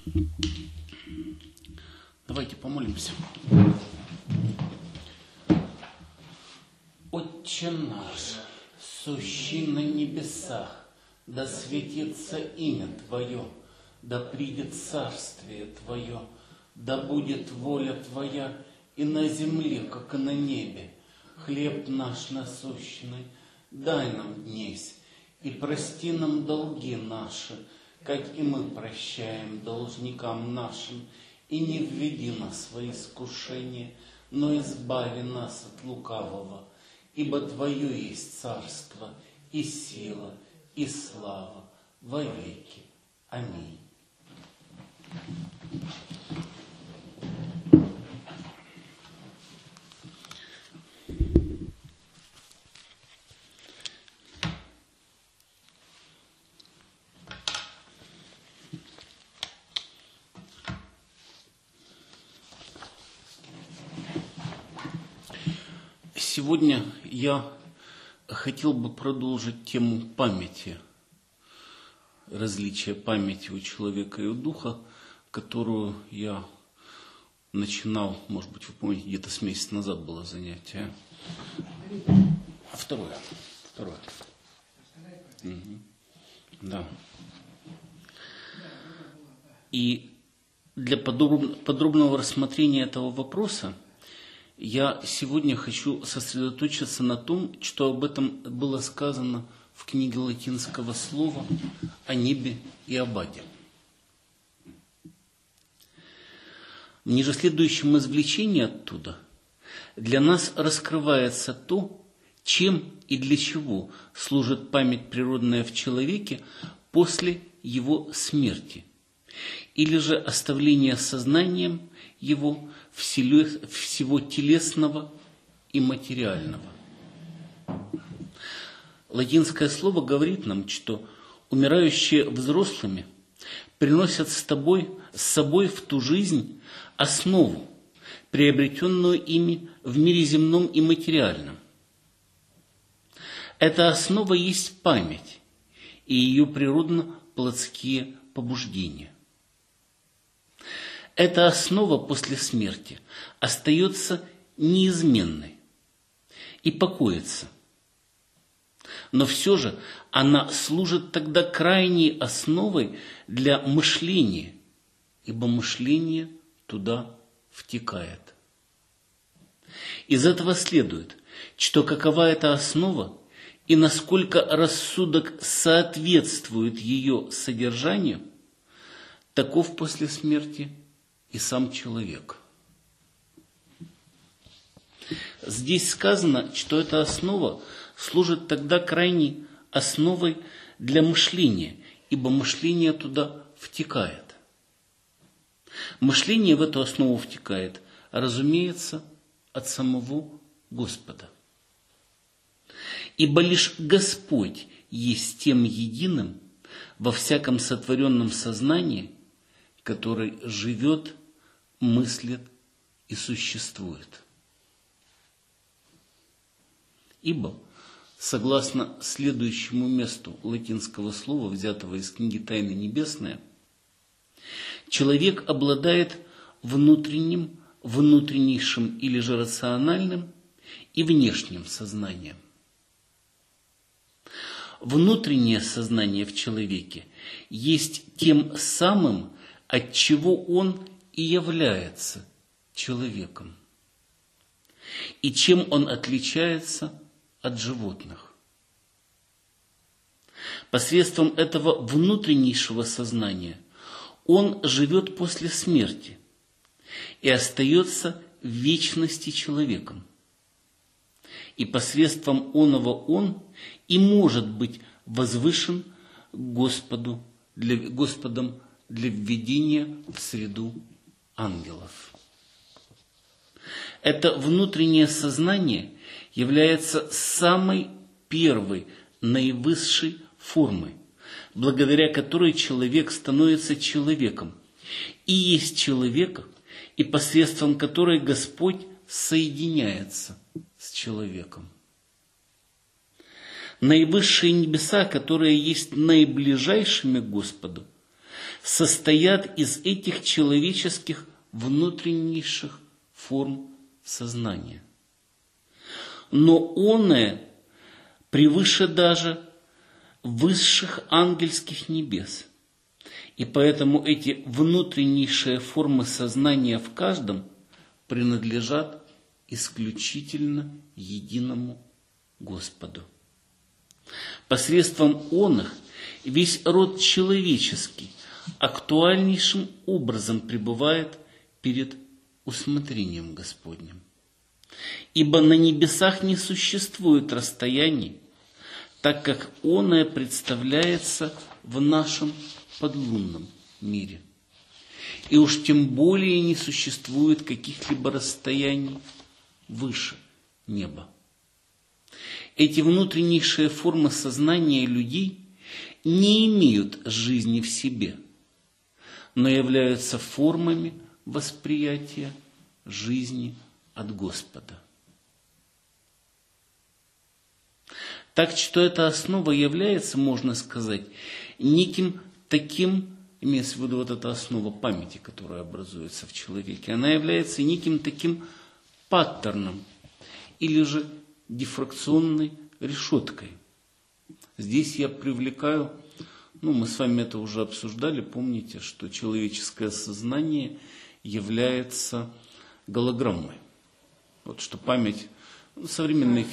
Давайте помолимся. Отче наш, сущий на небесах, да светится имя Твое, да придет царствие Твое, да будет воля Твоя и на земле, как и на небе. Хлеб наш насущный дай нам днесь, и прости нам долги наши, как и мы прощаем должникам нашим, и не введи нас во искушение, но избави нас от лукавого. Ибо Твое есть царство, и сила, и слава во веки. Аминь. Сегодня я хотел бы продолжить тему памяти, различия памяти у человека и у духа, которую я начинал, может быть, вы помните, где-то с месяца назад было занятие. Второе. Угу. Да. И для подробного рассмотрения этого вопроса я сегодня хочу сосредоточиться на том, что об этом было сказано в книге латинского слова о небе и об аде. В ниже следующем извлечении оттуда для нас раскрывается то, чем и для чего служит память природная в человеке после его смерти, или же оставление сознанием его всего телесного и материального. Латинское слово говорит нам, что умирающие взрослыми приносят с собой в ту жизнь основу, приобретенную ими в мире земном и материальном. Эта основа есть память и ее природно-плотские побуждения. Эта основа после смерти остается неизменной и покоится. Но все же она служит тогда крайней основой для мышления, ибо мышление туда втекает. Из этого следует, что какова эта основа и насколько рассудок соответствует ее содержанию, таков после смерти и сам человек. Здесь сказано, что эта основа служит тогда крайней основой для мышления, ибо мышление туда втекает. Мышление в эту основу втекает, разумеется, от самого Господа. Ибо лишь Господь есть тем единым во всяком сотворенном сознании, который живет, мыслит и существует. Ибо, согласно следующему месту латинского слова, взятого из книги «Тайны небесные», человек обладает внутреннейшим или же рациональным и внешним сознанием. Внутреннее сознание в человеке есть тем самым, от чего он и является человеком. И чем он отличается от животных. Посредством этого внутреннейшего сознания он живет после смерти и остается в вечности человеком. И посредством оного он и может быть возвышен Господом для введения в среду ангелов. Это внутреннее сознание является самой первой, наивысшей формой, благодаря которой человек становится человеком, и есть человек, и посредством которой Господь соединяется с человеком. Наивысшие небеса, которые есть наиближайшими к Господу, состоят из этих человеческих внутреннейших форм сознания. Но оное превыше даже высших ангельских небес. И поэтому эти внутреннейшие формы сознания в каждом принадлежат исключительно единому Господу. Посредством оных весь род человеческий актуальнейшим образом пребывает перед усмотрением Господним. Ибо на небесах не существует расстояний, так как оное представляется в нашем подлунном мире. И уж тем более не существует каких-либо расстояний выше неба. Эти внутреннейшие формы сознания людей не имеют жизни в себе, но являются формами восприятия жизни от Господа. Так что эта основа является, можно сказать, неким таким, имеется в виду вот эта основа памяти, которая образуется в человеке, она является неким таким паттерном или же дифракционной решеткой. Здесь я привлекаю, мы с вами это уже обсуждали, помните, что человеческое сознание является голограммой. Вот что память современной,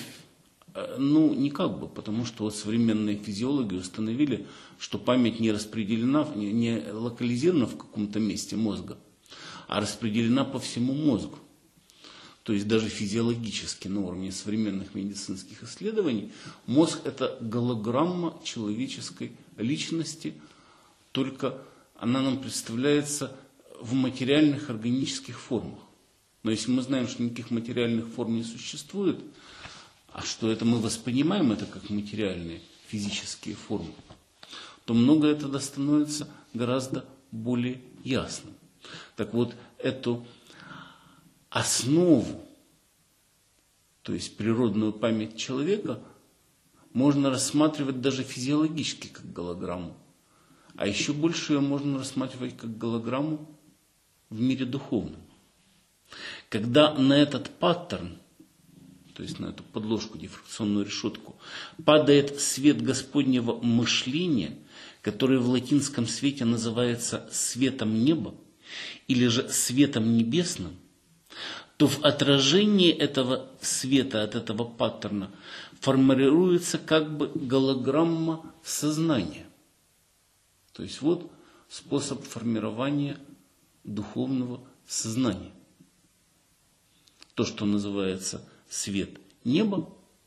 потому что вот современные физиологи установили, что память не распределена, не локализирована в каком-то месте мозга, а распределена по всему мозгу. То есть даже физиологически на уровне современных медицинских исследований мозг – это голограмма человеческой личности, только она нам представляется в материальных органических формах. Но если мы знаем, что никаких материальных форм не существует, а что это мы воспринимаем это как материальные физические формы, то многое тогда становится гораздо более ясным. Так вот, эту основу, то есть природную память человека, можно рассматривать даже физиологически как голограмму. А еще больше ее можно рассматривать как голограмму в мире духовном. Когда на этот паттерн, то есть на эту подложку, дифракционную решетку, падает свет Господнего мышления, который в латинском свете называется светом неба или же светом небесным, то в отражении этого света, от этого паттерна, формируется как бы голограмма сознания. То есть вот способ формирования духовного сознания. То, что называется свет неба,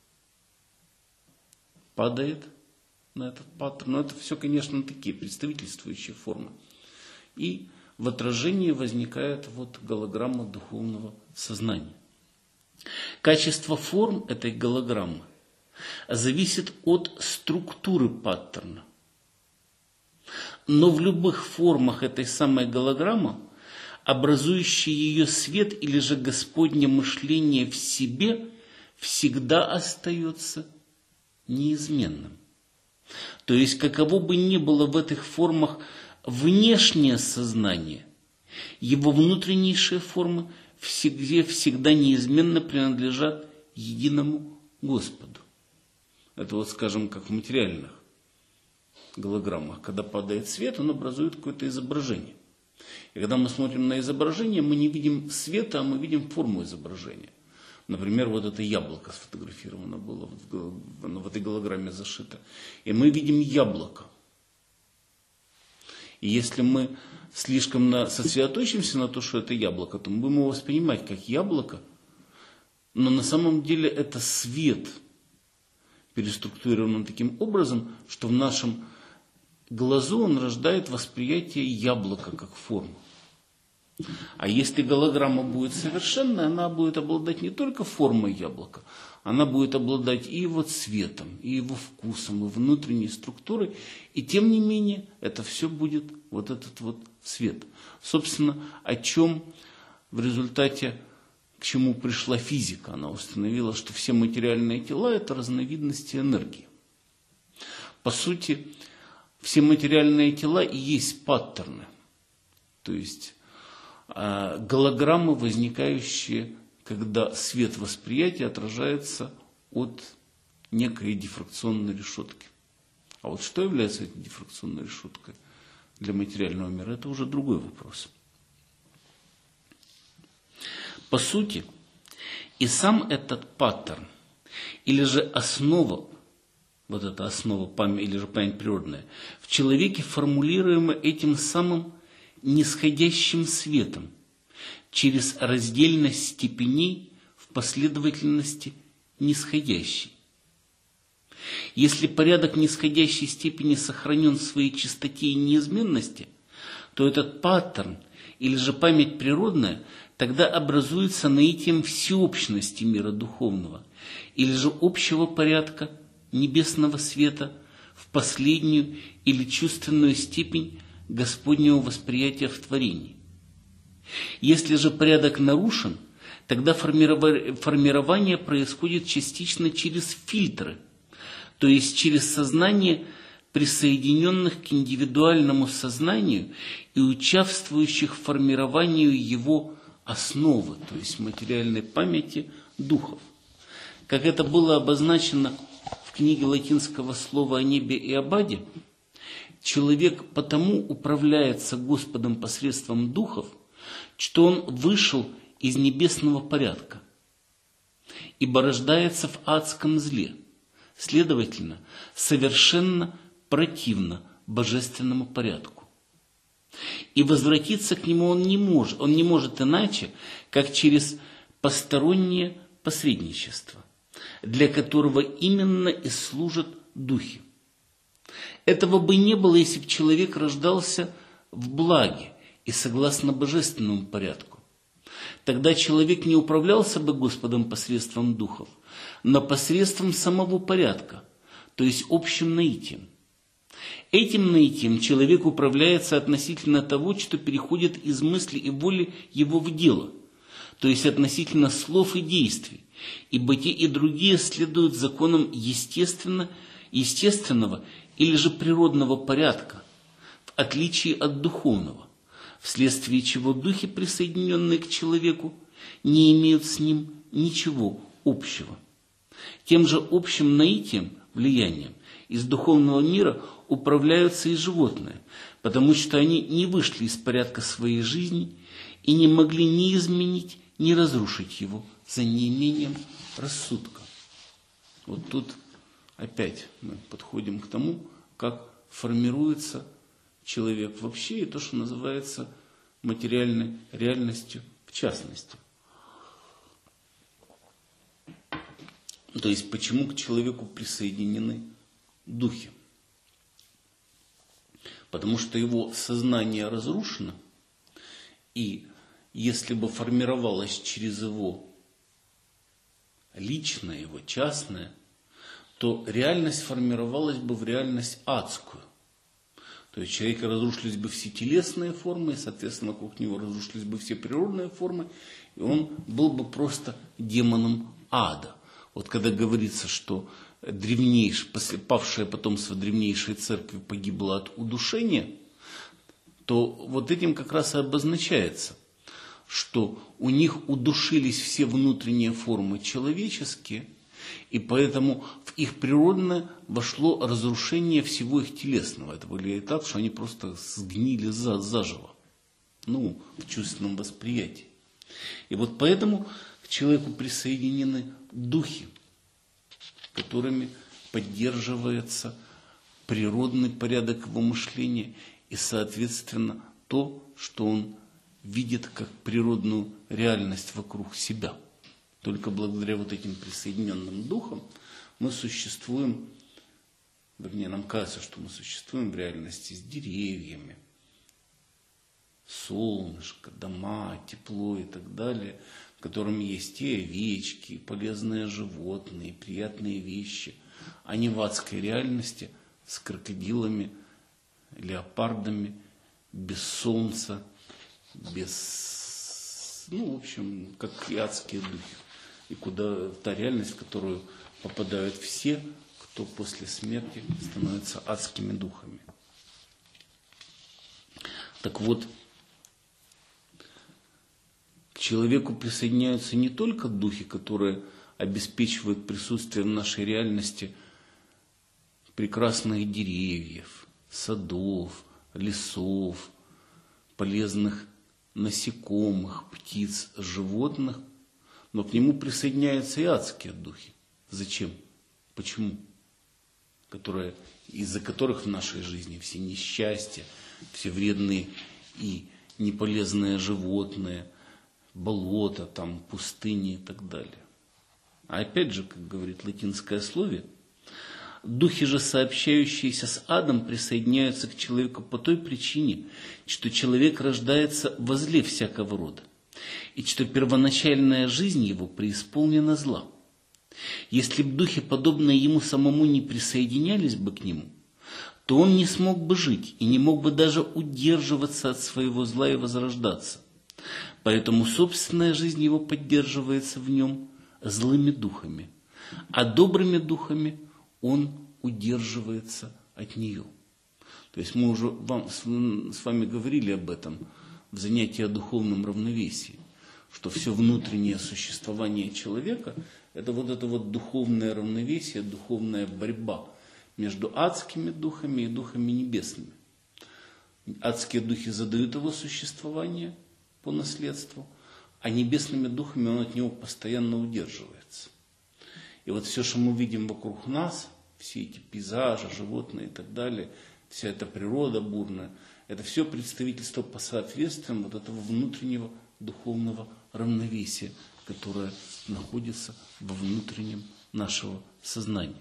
падает на этот паттерн. Но это все, конечно, такие представительствующие формы. И в отражении возникает вот голограмма духовного сознания. Качество форм этой голограммы зависит от структуры паттерна. Но в любых формах этой самой голограммы, образующий ее свет или же Господне мышление в себе, всегда остается неизменным. То есть, каково бы ни было в этих формах внешнее сознание, его внутреннейшие формы всегда неизменно принадлежат единому Господу. Это вот, скажем, как в материальных голограммах. Когда падает свет, он образует какое-то изображение. И когда мы смотрим на изображение, мы не видим света, а мы видим форму изображения. Например, вот это яблоко сфотографировано было, в этой голограмме зашито. И мы видим яблоко. И если мы слишком сосредоточимся на то, что это яблоко, то мы будем его воспринимать как яблоко, но на самом деле это свет, переструктурирован таким образом, что в нашем глазу он рождает восприятие яблока как форму. А если голограмма будет совершенная, она будет обладать не только формой яблока, она будет обладать и его цветом, и его вкусом, и внутренней структурой. И тем не менее, это все будет вот этот вот свет. Собственно, о чем в результате, к чему пришла физика. Она установила, что все материальные тела – это разновидности энергии. По сути, все материальные тела и есть паттерны, то есть голограммы, возникающие, когда свет восприятия отражается от некой дифракционной решетки. А вот что является этой дифракционной решеткой для материального мира, это уже другой вопрос. По сути, и сам этот паттерн, или же основа, вот эта основа памяти, или же память природная, в человеке формулируема этим самым нисходящим светом через раздельность степеней в последовательности нисходящей. Если порядок нисходящей степени сохранен в своей чистоте и неизменности, то этот паттерн, или же память природная, тогда образуется наитием всеобщности мира духовного, или же общего порядка небесного света в последнюю или чувственную степень Господнего восприятия в творении. Если же порядок нарушен, тогда формирование происходит частично через фильтры, то есть через сознание присоединенных к индивидуальному сознанию и участвующих в формировании его основы, то есть материальной памяти духов. Как это было обозначено в книге латинского слова о небе и об аде, человек потому управляется Господом посредством духов, что он вышел из небесного порядка, ибо рождается в адском зле, следовательно, совершенно противно божественному порядку. И возвратиться к нему он не может иначе, как через постороннее посредничество, для которого именно и служат духи. Этого бы не было, если бы человек рождался в благе и согласно божественному порядку. Тогда человек не управлялся бы Господом посредством духов, но посредством самого порядка, то есть общим наитием. Этим наитием человек управляется относительно того, что переходит из мысли и воли его в дело, то есть относительно слов и действий, ибо те и другие следуют законам естественного или же природного порядка, в отличие от духовного, вследствие чего духи, присоединенные к человеку, не имеют с ним ничего общего. Тем же общим наитием, влиянием, из духовного мира управляются и животные, потому что они не вышли из порядка своей жизни и не могли ни изменить, ни разрушить его за неимением рассудка. Вот тут опять мы подходим к тому, как формируется человек вообще и то, что называется материальной реальностью в частности. То есть почему к человеку присоединены духи? Потому что его сознание разрушено, и если бы формировалось через его личное, его частное, то реальность формировалась бы в реальность адскую. То есть у человека разрушились бы все телесные формы, и, соответственно, вокруг него разрушились бы все природные формы, и он был бы просто демоном ада. Вот когда говорится, что павшее потомство древнейшей церкви погибло от удушения, то вот этим как раз и обозначается, что у них удушились все внутренние формы человеческие, и поэтому в их природное вошло разрушение всего их телесного. Это выглядит так, что они просто сгнили заживо, в чувственном восприятии. И вот поэтому к человеку присоединены духи, которыми поддерживается природный порядок его мышления и, соответственно, то, что он видит как природную реальность вокруг себя. Только благодаря вот этим присоединенным духам мы существуем, вернее, нам кажется, что мы существуем в реальности с деревьями, солнышко, дома, тепло и так далее, в котором есть и овечки, и полезные животные, и приятные вещи, а не в адской реальности с крокодилами, леопардами, без солнца, без, в общем, как и адские духи. И куда та реальность, в которую попадают все, кто после смерти становится адскими духами. Так вот, к человеку присоединяются не только духи, которые обеспечивают присутствие в нашей реальности прекрасных деревьев, садов, лесов, полезных насекомых, птиц, животных, но к нему присоединяются и адские духи. Зачем? Почему? Из-за которых в нашей жизни все несчастья, все вредные и неполезные животные, болота, там, пустыни и так далее. А опять же, как говорит латинское слове, духи же, сообщающиеся с адом, присоединяются к человеку по той причине, что человек рождается во зле всякого рода, и что первоначальная жизнь его преисполнена зла. Если б духи, подобные ему самому, не присоединялись бы к нему, то он не смог бы жить и не мог бы даже удерживаться от своего зла и возрождаться. Поэтому собственная жизнь его поддерживается в нем злыми духами, а добрыми духами он удерживается от нее. То есть мы уже с вами говорили об этом в занятии о духовном равновесии, что все внутреннее существование человека – это вот духовное равновесие, духовная борьба между адскими духами и духами небесными. Адские духи задают его существование по наследству, а небесными духами он от него постоянно удерживается. И вот все, что мы видим вокруг нас, все эти пейзажи, животные и так далее, вся эта природа бурная, это все представительство по соответствиям вот этого внутреннего духовного равновесия, которое находится во внутреннем нашего сознания.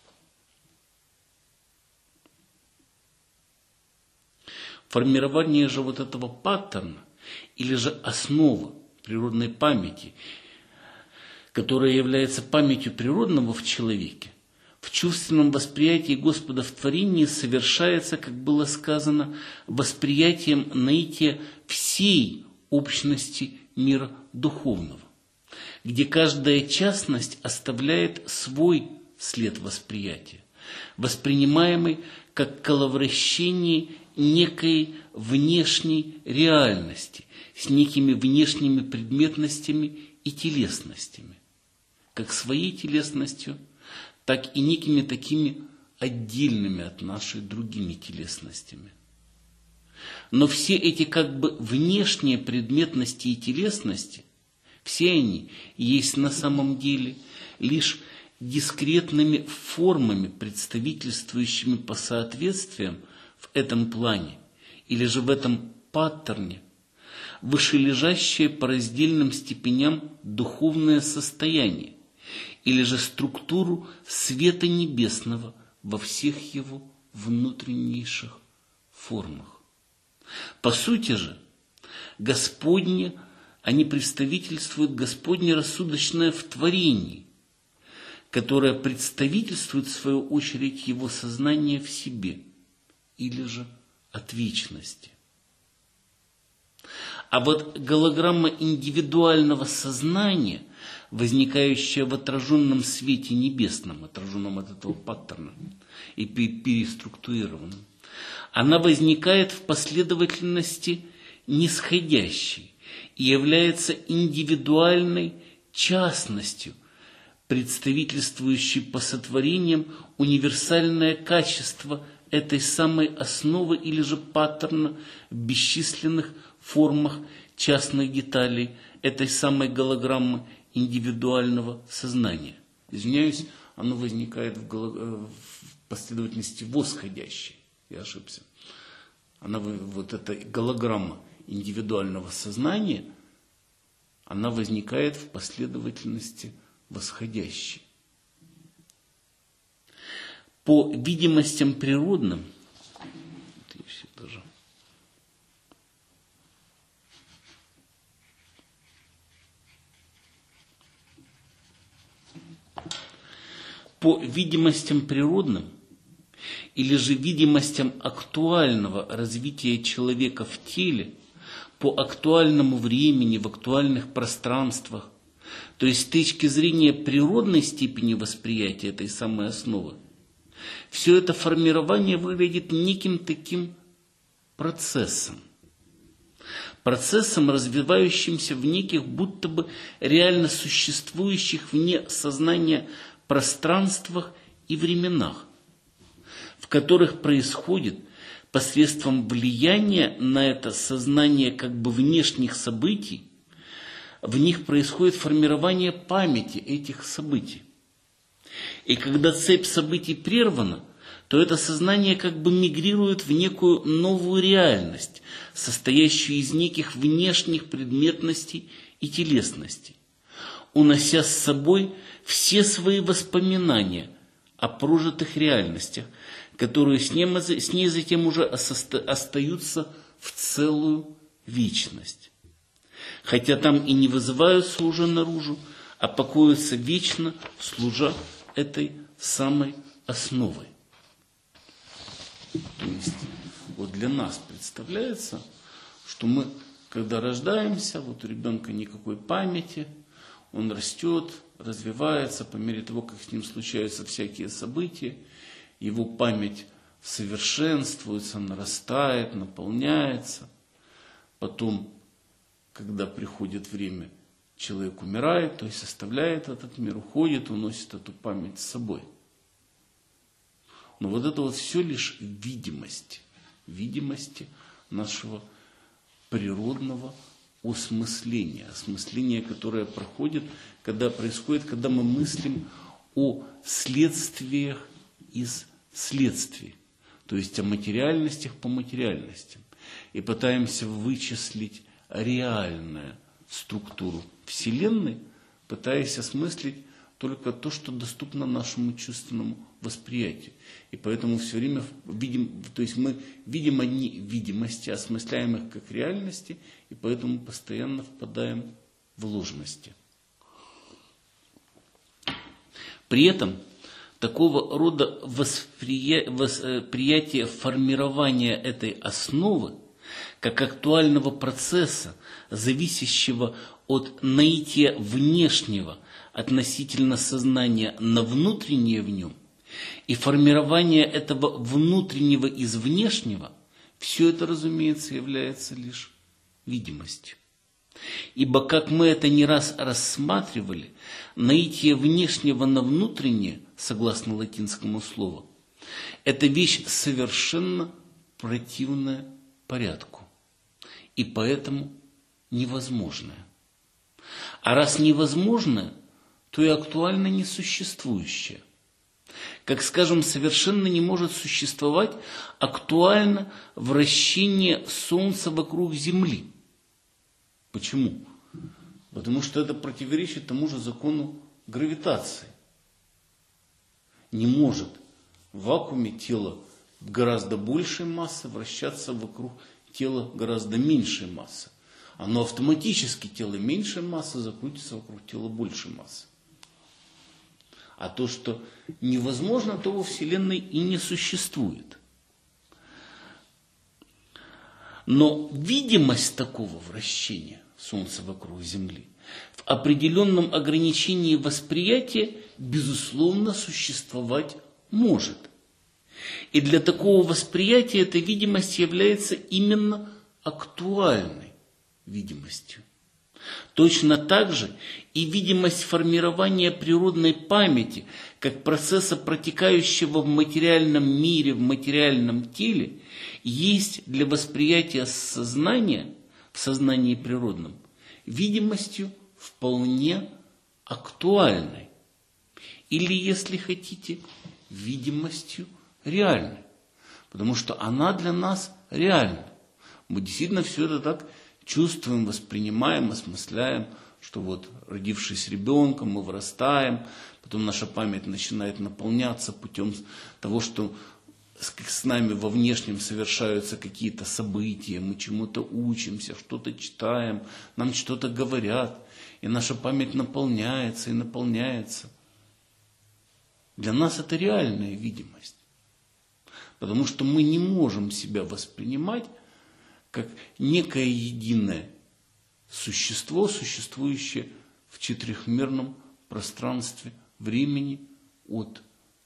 Формирование же вот этого паттерна, или же основа природной памяти, которая является памятью природного в человеке, в чувственном восприятии Господа в творении совершается, как было сказано, восприятием наития всей общности мира духовного, где каждая частность оставляет свой след восприятия, воспринимаемый как коловращение некой внешней реальности с некими внешними предметностями и телесностями, как своей телесностью, так и некими такими отдельными от нашей другими телесностями. Но все эти как бы внешние предметности и телесности, все они есть на самом деле лишь дискретными формами, представительствующими по соответствиям в этом плане или же в этом паттерне, вышележащее по раздельным степеням духовное состояние или же структуру света небесного во всех его внутреннейших формах. По сути же, Господне, они представительствуют Господне рассудочное в творении, которое представительствует в свою очередь его сознание в себе, или же от вечности. А вот голограмма индивидуального сознания, возникающая в отраженном свете небесном, отраженном от этого паттерна и переструктурированном, она возникает в последовательности нисходящей и является индивидуальной частностью, представительствующей по сотворениям универсальное качество этой самой основы или же паттерна в бесчисленных формах частных деталей этой самой голограммы индивидуального сознания. Извиняюсь, оно возникает в последовательности восходящей. Я ошибся. Вот эта голограмма индивидуального сознания, она возникает в последовательности восходящей. По видимостям природным, по видимостям природным или же видимостям актуального развития человека в теле, по актуальному времени, в актуальных пространствах, то есть с точки зрения природной степени восприятия этой самой основы, все это формирование выглядит неким таким процессом, процессом, развивающимся в неких будто бы реально существующих вне сознания пространствах и временах, в которых происходит посредством влияния на это сознание как бы внешних событий, в них происходит формирование памяти этих событий. И когда цепь событий прервана, то это сознание как бы мигрирует в некую новую реальность, состоящую из неких внешних предметностей и телесностей, унося с собой все свои воспоминания о прожитых реальностях, которые с ней затем уже остаются в целую вечность. Хотя там и не вызываются уже наружу, а покоятся вечно, служа этой самой основой. То есть вот для нас представляется, что мы, когда рождаемся, вот у ребенка никакой памяти, он растет, развивается по мере того, как с ним случаются всякие события, его память совершенствуется, нарастает, наполняется. Потом, когда приходит время, человек умирает, то есть оставляет этот мир, уходит, уносит эту память с собой. Но вот это вот все лишь видимости нашего природного осмысления, которое происходит, когда мы мыслим о следствиях из следствий, то есть о материальностях по материальностям, и пытаемся вычислить реальную структуру Вселенной, пытаясь осмыслить только то, что доступно нашему чувственному восприятию. И поэтому все время мы видим одни видимости, осмысляем их как реальности, и поэтому постоянно впадаем в ложности. При этом такого рода восприятие формирования этой основы, как актуального процесса, зависящего от наития внешнего относительно сознания на внутреннее в нем, и формирование этого внутреннего из внешнего, все это, разумеется, является лишь видимостью. Ибо, как мы это не раз рассматривали, наитие внешнего на внутреннее, согласно латинскому слову, это вещь совершенно противная порядку, и поэтому невозможная. А раз невозможная, то и актуально несуществующее. Как, скажем, совершенно не может существовать актуально вращение Солнца вокруг Земли. Почему? Потому что это противоречит тому же закону гравитации. Не может в вакууме тело гораздо большей массы вращаться вокруг тела гораздо меньшей массы. Оно автоматически, тело меньшей массы, закрутится вокруг тела большей массы. А то, что невозможно, то во Вселенной и не существует. Но видимость такого вращения Солнца вокруг Земли в определенном ограничении восприятия, безусловно, существовать может. И для такого восприятия эта видимость является именно актуальной видимостью. Точно так же и видимость формирования природной памяти, как процесса, протекающего в материальном мире, в материальном теле, есть для восприятия сознания, в сознании природном, видимостью вполне актуальной. Или, если хотите, видимостью реальной. Потому что она для нас реальна. Мы действительно все это так чувствуем, воспринимаем, осмысляем, что вот, родившись ребенком, мы вырастаем, потом наша память начинает наполняться путем того, что с нами во внешнем совершаются какие-то события, мы чему-то учимся, что-то читаем, нам что-то говорят, и наша память наполняется и наполняется. Для нас это реальная видимость, потому что мы не можем себя воспринимать как некое единое существо, существующее в четырехмерном пространстве времени от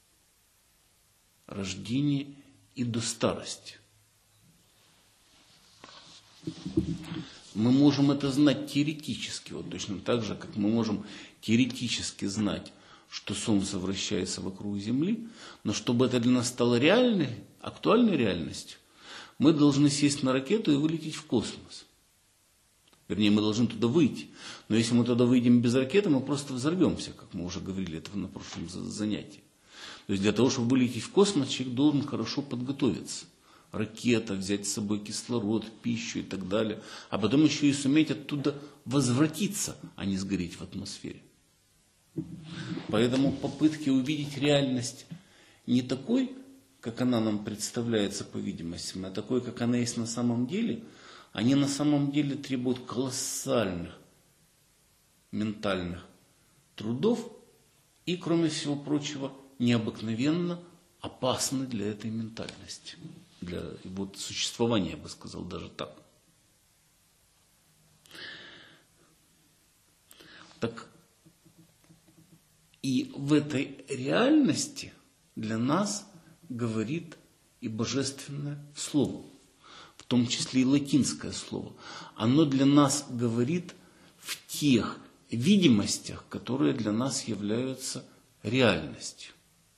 рождения и до старости. Мы можем это знать теоретически, вот точно так же, как мы можем теоретически знать, что Солнце вращается вокруг Земли, но чтобы это для нас стало реальной, актуальной реальностью, мы должны сесть на ракету и вылететь в космос. Вернее, мы должны туда выйти. Но если мы туда выйдем без ракеты, мы просто взорвемся, как мы уже говорили это на прошлом занятии. То есть для того, чтобы вылететь в космос, человек должен хорошо подготовиться. Ракета, взять с собой кислород, пищу и так далее. А потом еще и суметь оттуда возвратиться, а не сгореть в атмосфере. Поэтому попытки увидеть реальность не такой, как она нам представляется по видимости, а такой, как она есть на самом деле, они на самом деле требуют колоссальных ментальных трудов и, кроме всего прочего, необыкновенно опасны для этой ментальности, для его существования, я бы сказал, даже так. Так и в этой реальности для нас говорит и божественное слово, в том числе и латинское слово. Оно для нас говорит в тех видимостях, которые для нас являются реальностью.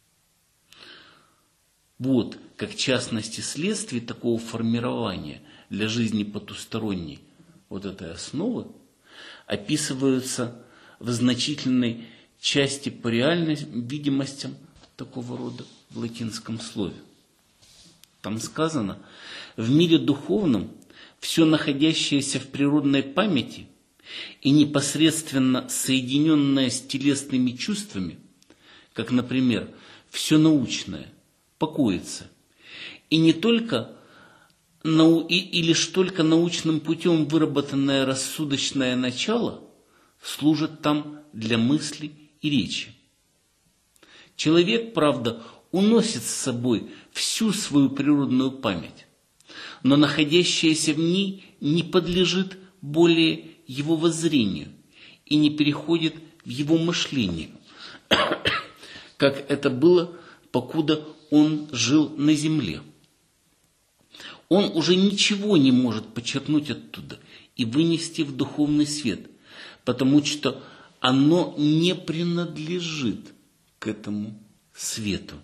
Вот, как частности следствие такого формирования для жизни потусторонней вот этой основы описываются в значительной части по реальным видимостям такого рода в латинском слове. Там сказано: в мире духовном все находящееся в природной памяти и непосредственно соединенное с телесными чувствами, как, например, все научное, покоится, и не только и лишь только научным путем выработанное рассудочное начало служит там для мысли и речи. Человек, правда, уносит с собой всю свою природную память, но находящаяся в ней не подлежит более его воззрению и не переходит в его мышление, как это было, покуда он жил на земле. Он уже ничего не может почерпнуть оттуда и вынести в духовный свет, потому что оно не принадлежит к этому свету.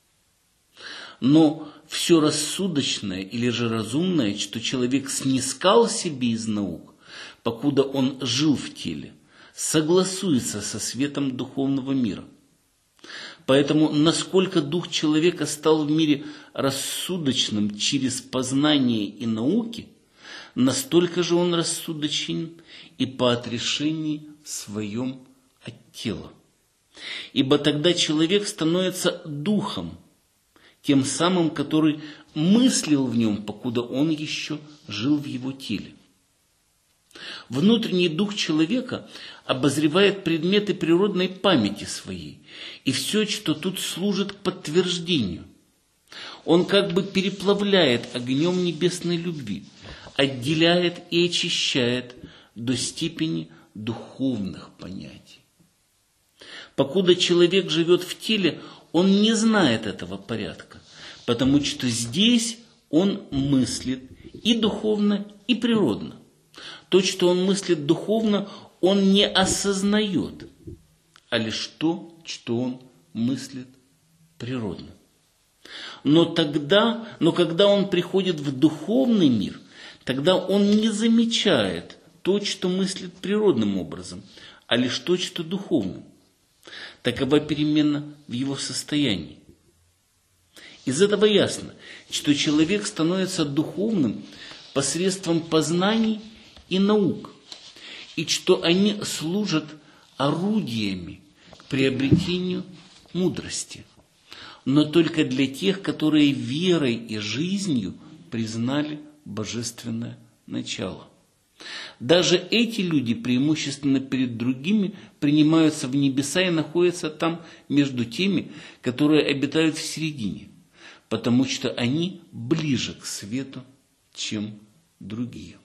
Но все рассудочное или же разумное, что человек снискал себе из наук, покуда он жил в теле, согласуется со светом духовного мира. Поэтому, насколько дух человека стал в мире рассудочным через познание и науки, настолько же он рассудочен и по отрешении своем от тела. Ибо тогда человек становится духом, тем самым, который мыслил в нем, покуда он еще жил в его теле. Внутренний дух человека обозревает предметы природной памяти своей и все, что тут служит к подтверждению. Он как бы переплавляет огнем небесной любви, отделяет и очищает до степени духовных понятий. Покуда человек живет в теле, он не знает этого порядка, потому что здесь он мыслит и духовно, и природно. То, что он мыслит духовно, он не осознает, а лишь то, что он мыслит природно. Но когда он приходит в духовный мир, тогда он не замечает то, что мыслит природным образом, а лишь то, что духовным. Такова перемена в его состоянии. Из этого ясно, что человек становится духовным посредством познаний и наук, и что они служат орудиями к приобретению мудрости, но только для тех, которые верой и жизнью признали божественное начало. Даже эти люди преимущественно перед другими принимаются в небеса и находятся там между теми, которые обитают в середине, потому что они ближе к свету, чем другие.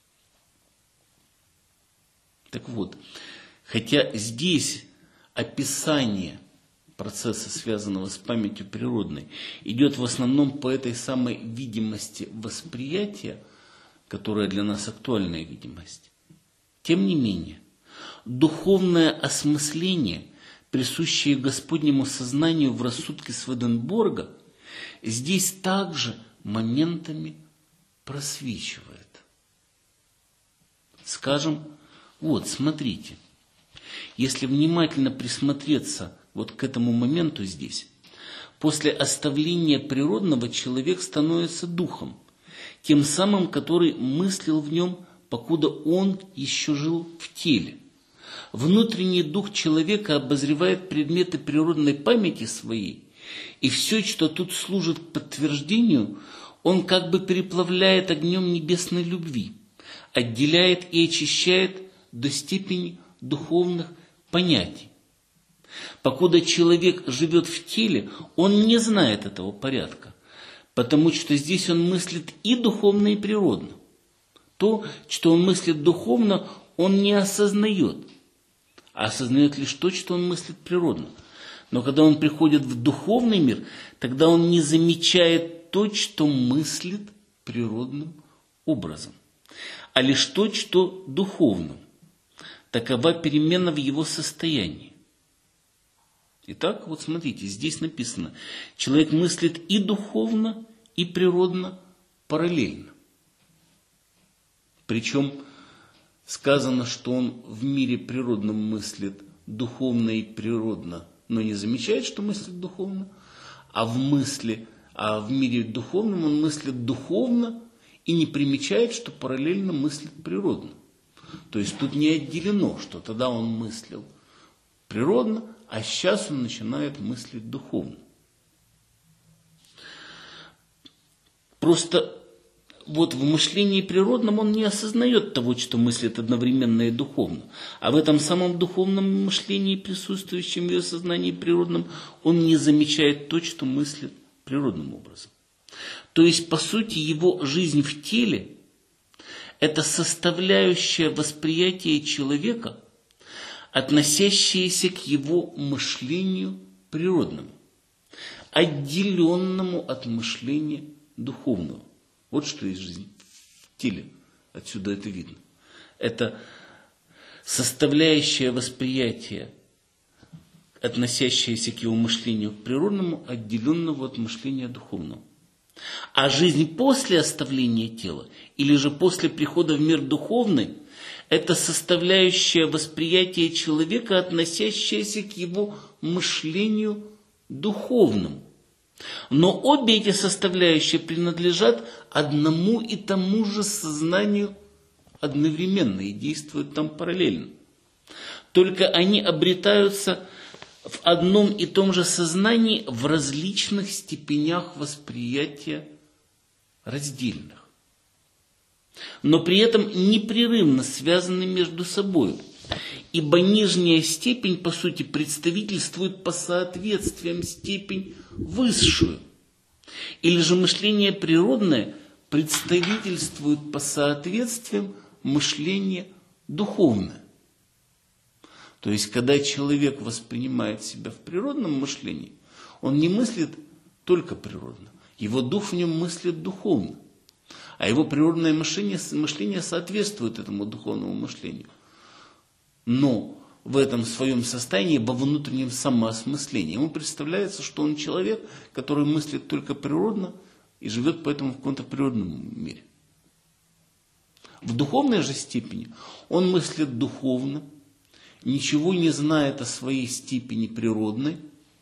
Так вот, хотя здесь описание процесса, связанного с памятью природной, идет в основном по этой самой видимости восприятия, которая для нас актуальная видимость. Тем не менее, духовное осмысление, присущее Господнему сознанию в рассудке Сведенборга, здесь также моментами просвечивает. Скажем, вот, смотрите, если внимательно присмотреться вот к этому моменту здесь, после оставления природного человек становится духом, тем самым, который мыслил в нем, покуда он еще жил в теле. Внутренний дух человека обозревает предметы природной памяти своей, и все, что тут служит к подтверждению, он как бы переплавляет огнем небесной любви, отделяет и очищает до степени духовных понятий. Покуда человек живет в теле, он не знает этого порядка, потому что здесь он мыслит и духовно, и природно. То, что он мыслит духовно, он не осознает, а осознает лишь то, что он мыслит природно. Но когда он приходит в духовный мир, тогда он не замечает то, что мыслит природным образом, а лишь то, что духовным. Такова перемена в его состоянии. Итак, вот смотрите, здесь написано, человек мыслит и духовно, и природно параллельно. Причем сказано, что он в мире природном мыслит духовно и природно, но не замечает, что мыслит духовно, а в мире духовном он мыслит духовно и не примечает, что параллельно мыслит природно. То есть тут не отделено, что тогда он мыслил природно, а сейчас он начинает мыслить духовно. Просто вот в мышлении природном он не осознает того, что мыслит одновременно и духовно. А в этом самом духовном мышлении, присутствующем в ее сознании природном, он не замечает то, что мыслит природным образом. То есть, по сути, его жизнь в теле – это составляющая восприятия человека, относящаяся к его мышлению природному, отделенному от мышления духовного. Вот что есть жизнь в теле. Отсюда это видно. Это составляющая восприятия, относящаяся к его мышлению природному, отделенного от мышления духовного. А жизнь после оставления тела, или же после прихода в мир духовный, это составляющая восприятия человека, относящаяся к его мышлению духовному. Но обе эти составляющие принадлежат одному и тому же сознанию одновременно и действуют там параллельно. Только они обретаются в одном и том же сознании в различных степенях восприятия раздельных, но при этом непрерывно связаны между собой, ибо нижняя степень, по сути, представительствует по соответствиям степень высшую, или же мышление природное представительствует по соответствиям мышление духовное. То есть, когда человек воспринимает себя в природном мышлении, он не мыслит только природно. Его дух в нем мыслит духовно. А его природное мышление соответствует этому духовному мышлению. Но в этом своем состоянии, во внутреннем самоосмыслении, ему представляется, что он человек, который мыслит только природно и живет поэтому в каком-то природном мире. В духовной же степени он мыслит духовно, ничего не знает о своей степени природной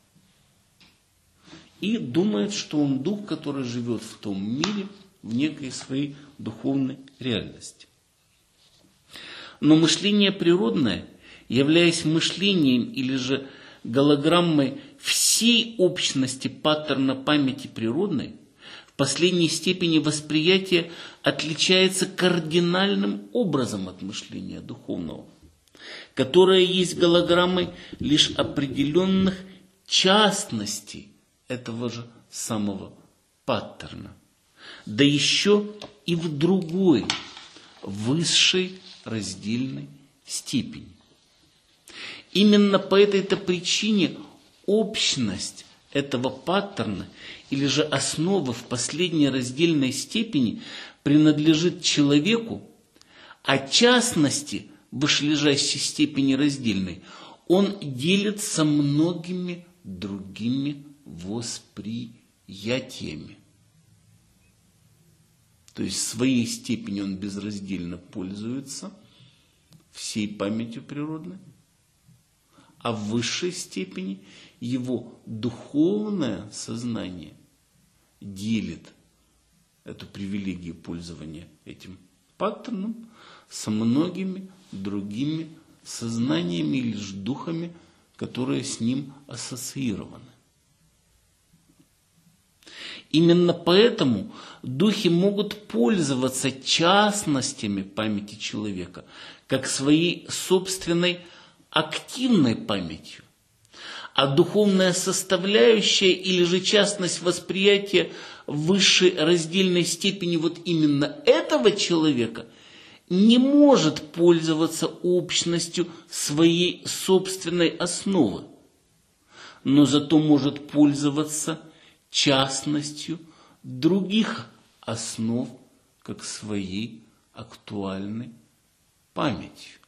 и думает, что он дух, который живет в том мире, в некой своей духовной реальности. Но мышление природное, являясь мышлением или же голограммой всей общности паттерна памяти природной, в последней степени восприятия отличается кардинальным образом от мышления духовного, которое есть голограммой лишь определенных частностей этого же самого паттерна, да еще и в другой, высшей раздельной степени. Именно по этой-то причине общность этого паттерна или же основа в последней раздельной степени принадлежит человеку, а частности вышележащей степени раздельной он делится многими другими восприятиями. То есть в своей степени он безраздельно пользуется всей памятью природной, а в высшей степени его духовное сознание делит эту привилегию пользования этим паттерном со многими другими сознаниями или же духами, которые с ним ассоциированы. Именно поэтому духи могут пользоваться частностями памяти человека, как своей собственной активной памятью. А духовная составляющая или же частность восприятия высшей раздельной степени вот именно этого человека не может пользоваться общностью своей собственной основы, но зато может пользоваться частностью других основ, как своей актуальной памятью.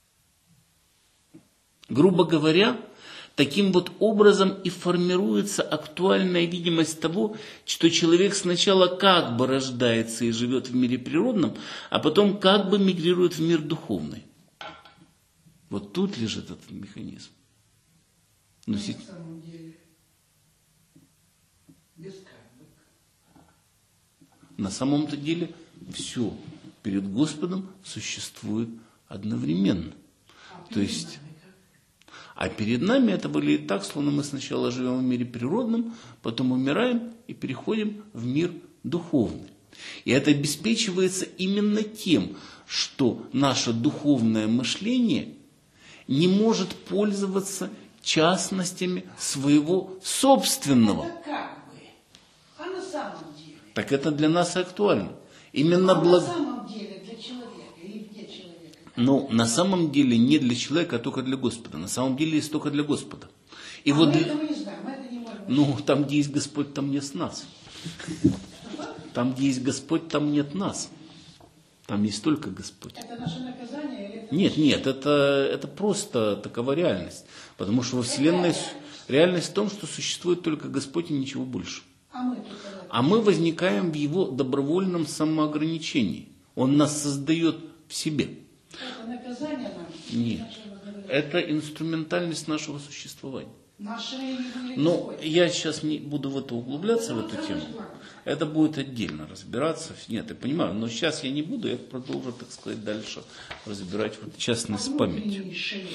Грубо говоря, таким вот образом и формируется актуальная видимость того, что человек сначала как бы рождается и живет в мире природном, а потом как бы мигрирует в мир духовный. Вот тут лежит этот механизм. Но на самом деле, без как бы. На самом-то деле все перед Господом существует одновременно. То есть, а перед нами это выглядит так, словно мы сначала живем в мире природном, потом умираем и переходим в мир духовный. И это обеспечивается именно тем, что наше духовное мышление не может пользоваться частностями своего собственного. Это как бы. А на самом деле? Так это для нас и актуально. Именно На самом деле для человека или для человека? Ну, на самом деле не для человека, а только для Господа. На самом деле есть только для Господа. И а вот мы этого не знаем, мы это не можем. Ну, там, где есть Господь, там нет нас. Там, где есть Господь, там нет нас. Там есть только Господь. Это наше наказание или это... Нет, это просто такова реальность. Потому что во Вселенной реальность в том, что существует только Господь и ничего больше. А мы возникаем в Его добровольном самоограничении. Он нас создает в себе. Это наказание нам? Нет. Это инструментальность нашего существования. Наше Но я сейчас не буду в это углубляться, в эту тему. Это будет отдельно разбираться. Нет, я понимаю, но сейчас я не буду, я продолжу, так сказать, дальше разбирать вот частность с памятью.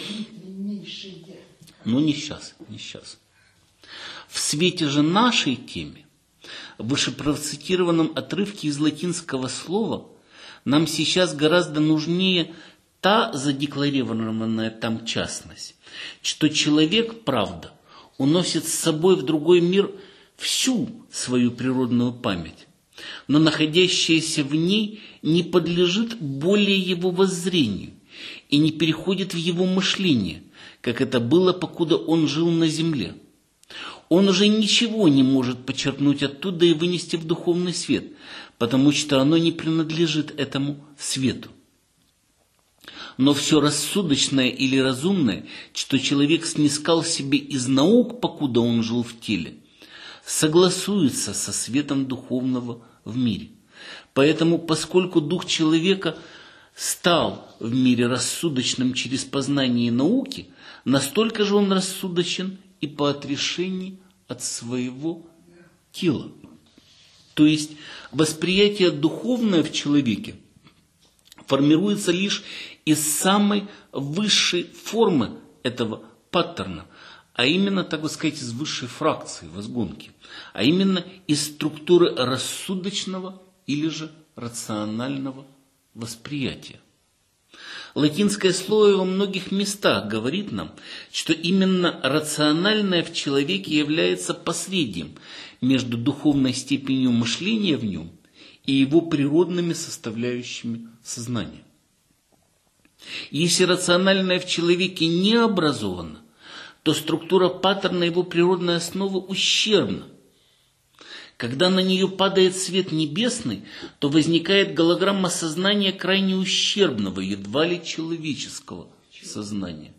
Ну, не сейчас, не сейчас. В свете же нашей теме, в вышепроцитированном отрывке из латинского слова, нам сейчас гораздо нужнее та задекларированная там частность, что человек, правда, уносит с собой в другой мир всю свою природную память, но находящаяся в ней не подлежит более его воззрению и не переходит в его мышление, как это было, покуда он жил на земле. Он уже ничего не может почерпнуть оттуда и вынести в духовный свет, потому что оно не принадлежит этому свету. Но все рассудочное или разумное, что человек снискал себе из наук, покуда он жил в теле, согласуется со светом духовного в мире. Поэтому, поскольку дух человека стал в мире рассудочным через познание науки, настолько же он рассудочен и по отрешении от своего тела. То есть восприятие духовное в человеке формируется лишь из самой высшей формы этого паттерна, а именно, так бы сказать, из высшей фракции возгонки, а именно из структуры рассудочного или же рационального восприятия. Латинское слово во многих местах говорит нам, что именно рациональное в человеке является посредием между духовной степенью мышления в нем и его природными составляющими сознания. Если рациональное в человеке не образовано, то структура паттерна его природной основы ущербна. Когда на нее падает свет небесный, то возникает голограмма сознания крайне ущербного, едва ли человеческого сознания.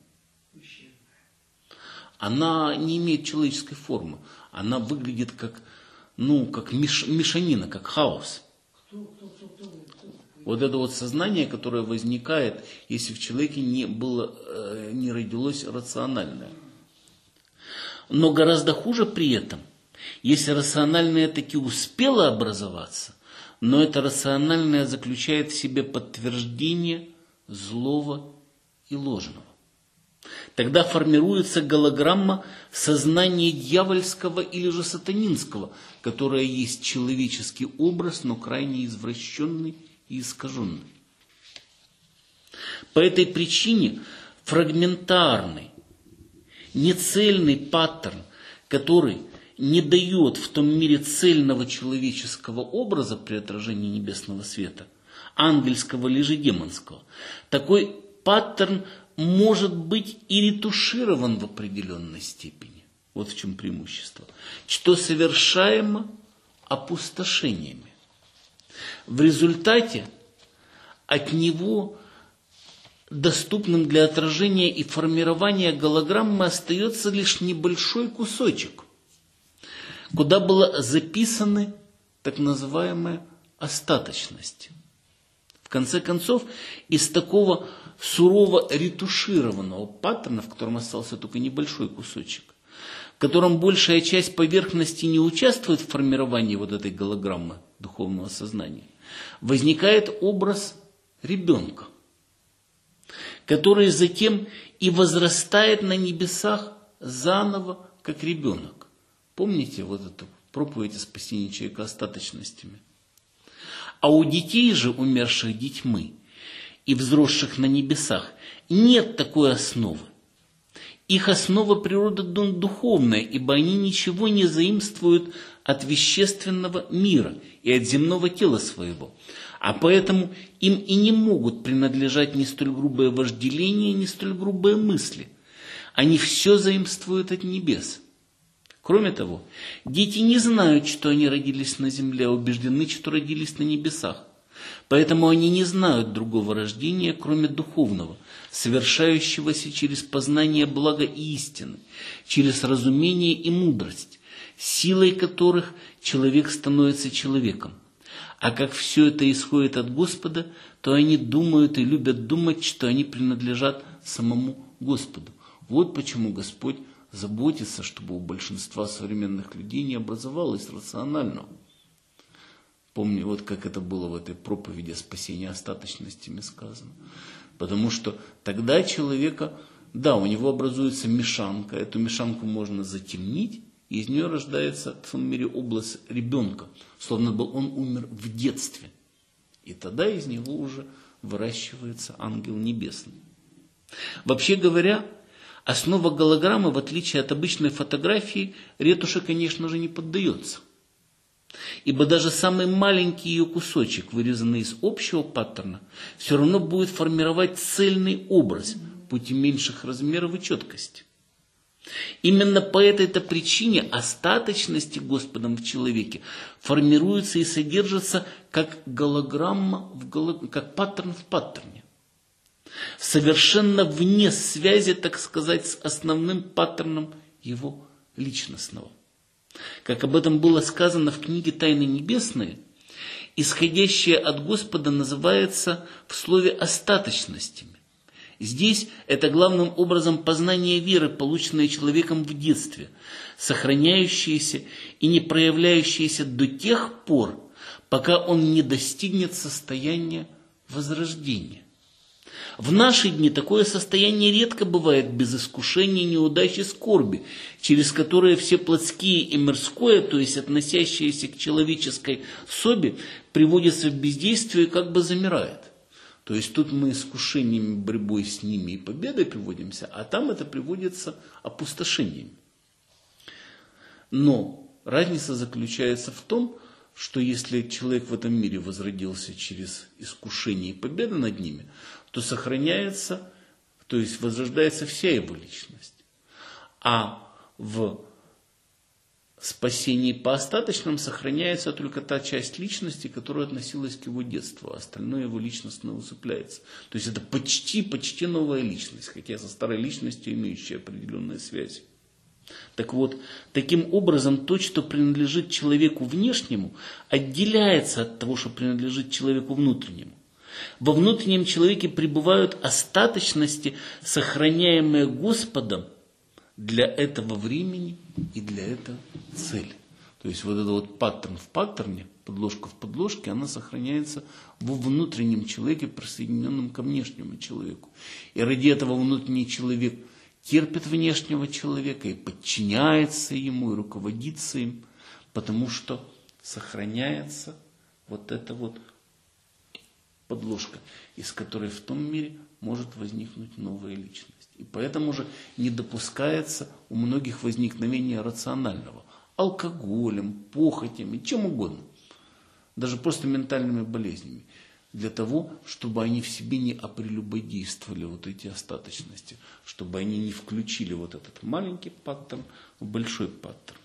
Она не имеет человеческой формы. Она выглядит как мешанина, как хаос. Вот это вот сознание, которое возникает, если в человеке не родилось рациональное. Но гораздо хуже при этом, если рациональное таки успело образоваться, но это рациональное заключает в себе подтверждение злого и ложного. Тогда формируется голограмма сознания дьявольского или же сатанинского, которое есть человеческий образ, но крайне извращенный и искаженный. По этой причине фрагментарный, нецельный паттерн, который не дает в том мире цельного человеческого образа при отражении небесного света, ангельского или же демонского, такой паттерн может быть и ретуширован в определенной степени. Вот в чем преимущество. Что совершаемо опустошениями. В результате от него доступным для отражения и формирования голограммы остается лишь небольшой кусочек, куда была записана так называемая остаточность. В конце концов, из такого сурово ретушированного паттерна, в котором остался только небольшой кусочек, в котором большая часть поверхности не участвует в формировании вот этой голограммы духовного сознания, возникает образ ребенка, который затем и возрастает на небесах заново, как ребенок. Помните вот эту проповедь о спасении человека остаточностями? А у детей же, умерших детьми и взросших на небесах, нет такой основы. Их основа природа духовная, ибо они ничего не заимствуют от вещественного мира и от земного тела своего. А поэтому им и не могут принадлежать ни столь грубое вожделение, ни столь грубые мысли. Они все заимствуют от небес. Кроме того, дети не знают, что они родились на земле, а убеждены, что родились на небесах. Поэтому они не знают другого рождения, кроме духовного, совершающегося через познание блага и истины, через разумение и мудрость, силой которых человек становится человеком. А как все это исходит от Господа, то они думают и любят думать, что они принадлежат самому Господу. Вот почему Господь заботится, чтобы у большинства современных людей не образовалось рационального. Помню, вот как это было в этой проповеди о спасении остаточностями сказано. Потому что тогда человека, да, у него образуется мешанка, эту мешанку можно затемнить, и из нее рождается в том мире образ ребенка, словно бы он умер в детстве. И тогда из него уже выращивается ангел небесный. Вообще говоря, основа голограммы, в отличие от обычной фотографии, ретуши, конечно же, не поддается. Ибо даже самый маленький ее кусочек, вырезанный из общего паттерна, все равно будет формировать цельный образ путем меньших размеров и четкости. Именно по этой-то причине остаточности Господом в человеке формируется и содержится как голограмма, как паттерн в паттерне. Совершенно вне связи, так сказать, с основным паттерном его личностного. Как об этом было сказано в книге «Тайны небесные», исходящее от Господа называется в слове остаточностями. Здесь это главным образом познание веры, полученное человеком в детстве, сохраняющееся и не проявляющееся до тех пор, пока он не достигнет состояния возрождения. В наши дни такое состояние редко бывает без искушения, неудачи, скорби, через которые все плотские и мирское, то есть относящиеся к человеческой особе, приводятся в бездействие и как бы замирает. То есть тут мы искушениями, борьбой с ними и победой приводимся, а там это приводится опустошением. Но разница заключается в том, что если человек в этом мире возродился через искушение и победу над ними, то сохраняется, то есть возрождается вся его личность. А в спасении по остаточным сохраняется только та часть личности, которая относилась к его детству, а остальное его личностно усыпляется. То есть это почти новая личность, хотя со старой личностью имеющая определенные связи. Так вот, таким образом, то, что принадлежит человеку внешнему, отделяется от того, что принадлежит человеку внутреннему. Во внутреннем человеке пребывают остаточности, сохраняемые Господом для этого времени и для этого цели. То есть вот этот вот паттерн в паттерне, подложка в подложке, она сохраняется во внутреннем человеке, присоединенном ко внешнему человеку. И ради этого внутренний человек терпит внешнего человека и подчиняется ему, и руководится им, потому что сохраняется вот эта вот подложка, из которой в том мире может возникнуть новая личность. И поэтому же не допускается у многих возникновения рационального. Алкоголем, похотями, чем угодно. Даже просто ментальными болезнями. Для того, чтобы они в себе не опрелюбодействовали вот эти остаточности. Чтобы они не включили вот этот маленький паттерн в большой паттерн.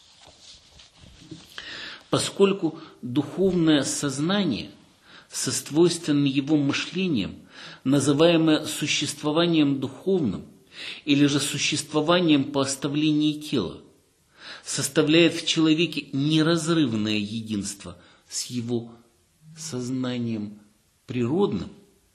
Поскольку духовное сознание со свойственным его мышлением, называемое существованием духовным или же существованием по оставлении тела, составляет в человеке неразрывное единство с его сознанием природным,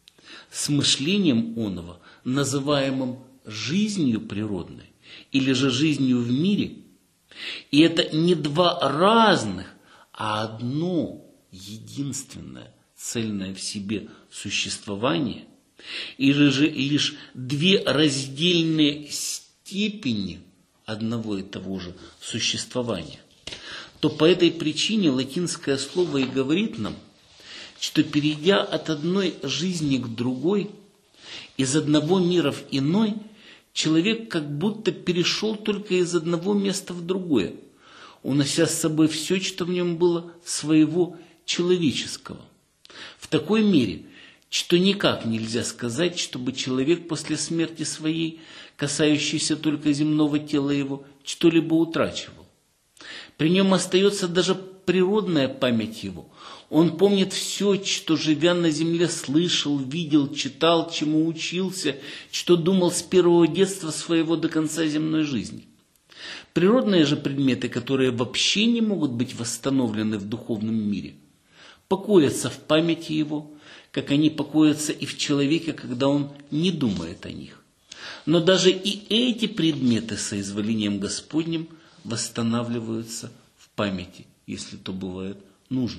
с мышлением оного, называемым жизнью природной или же жизнью в мире, и это не два разных, а одно единственное, цельное в себе существование, или же лишь две раздельные степени одного и того же существования, то по этой причине латинское слово и говорит нам, что перейдя от одной жизни к другой, из одного мира в иной, человек как будто перешел только из одного места в другое, унося с собой все, что в нем было своего человеческого. В такой мере, что никак нельзя сказать, чтобы человек после смерти своей, касающийся только земного тела его, что-либо утрачивал. При нем остается даже природная память его. Он помнит все, что, живя на земле, слышал, видел, читал, чему учился, что думал с первого детства своего до конца земной жизни. Природные же предметы, которые вообще не могут быть восстановлены в духовном мире, покоятся в памяти его, как они покоятся и в человеке, когда он не думает о них. Но даже и эти предметы соизволением Господним восстанавливаются в памяти, если то бывает нужно.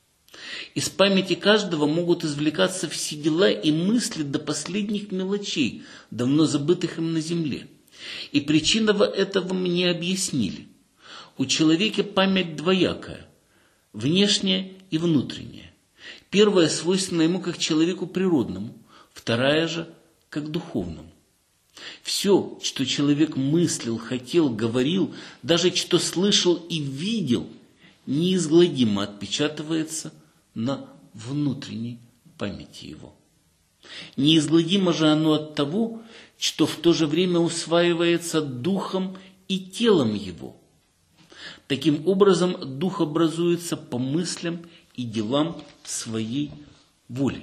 Из памяти каждого могут извлекаться все дела и мысли до последних мелочей, давно забытых им на земле. И причину этого мне объяснили. У человека память двоякая, внешняя и внутренняя. Первая свойственна ему как человеку природному, вторая же как духовному. Все, что человек мыслил, хотел, говорил, даже что слышал и видел, неизгладимо отпечатывается на внутренней памяти его. Неизгладимо же оно от того, что в то же время усваивается духом и телом его. Таким образом, дух образуется по мыслям и делам своей воли.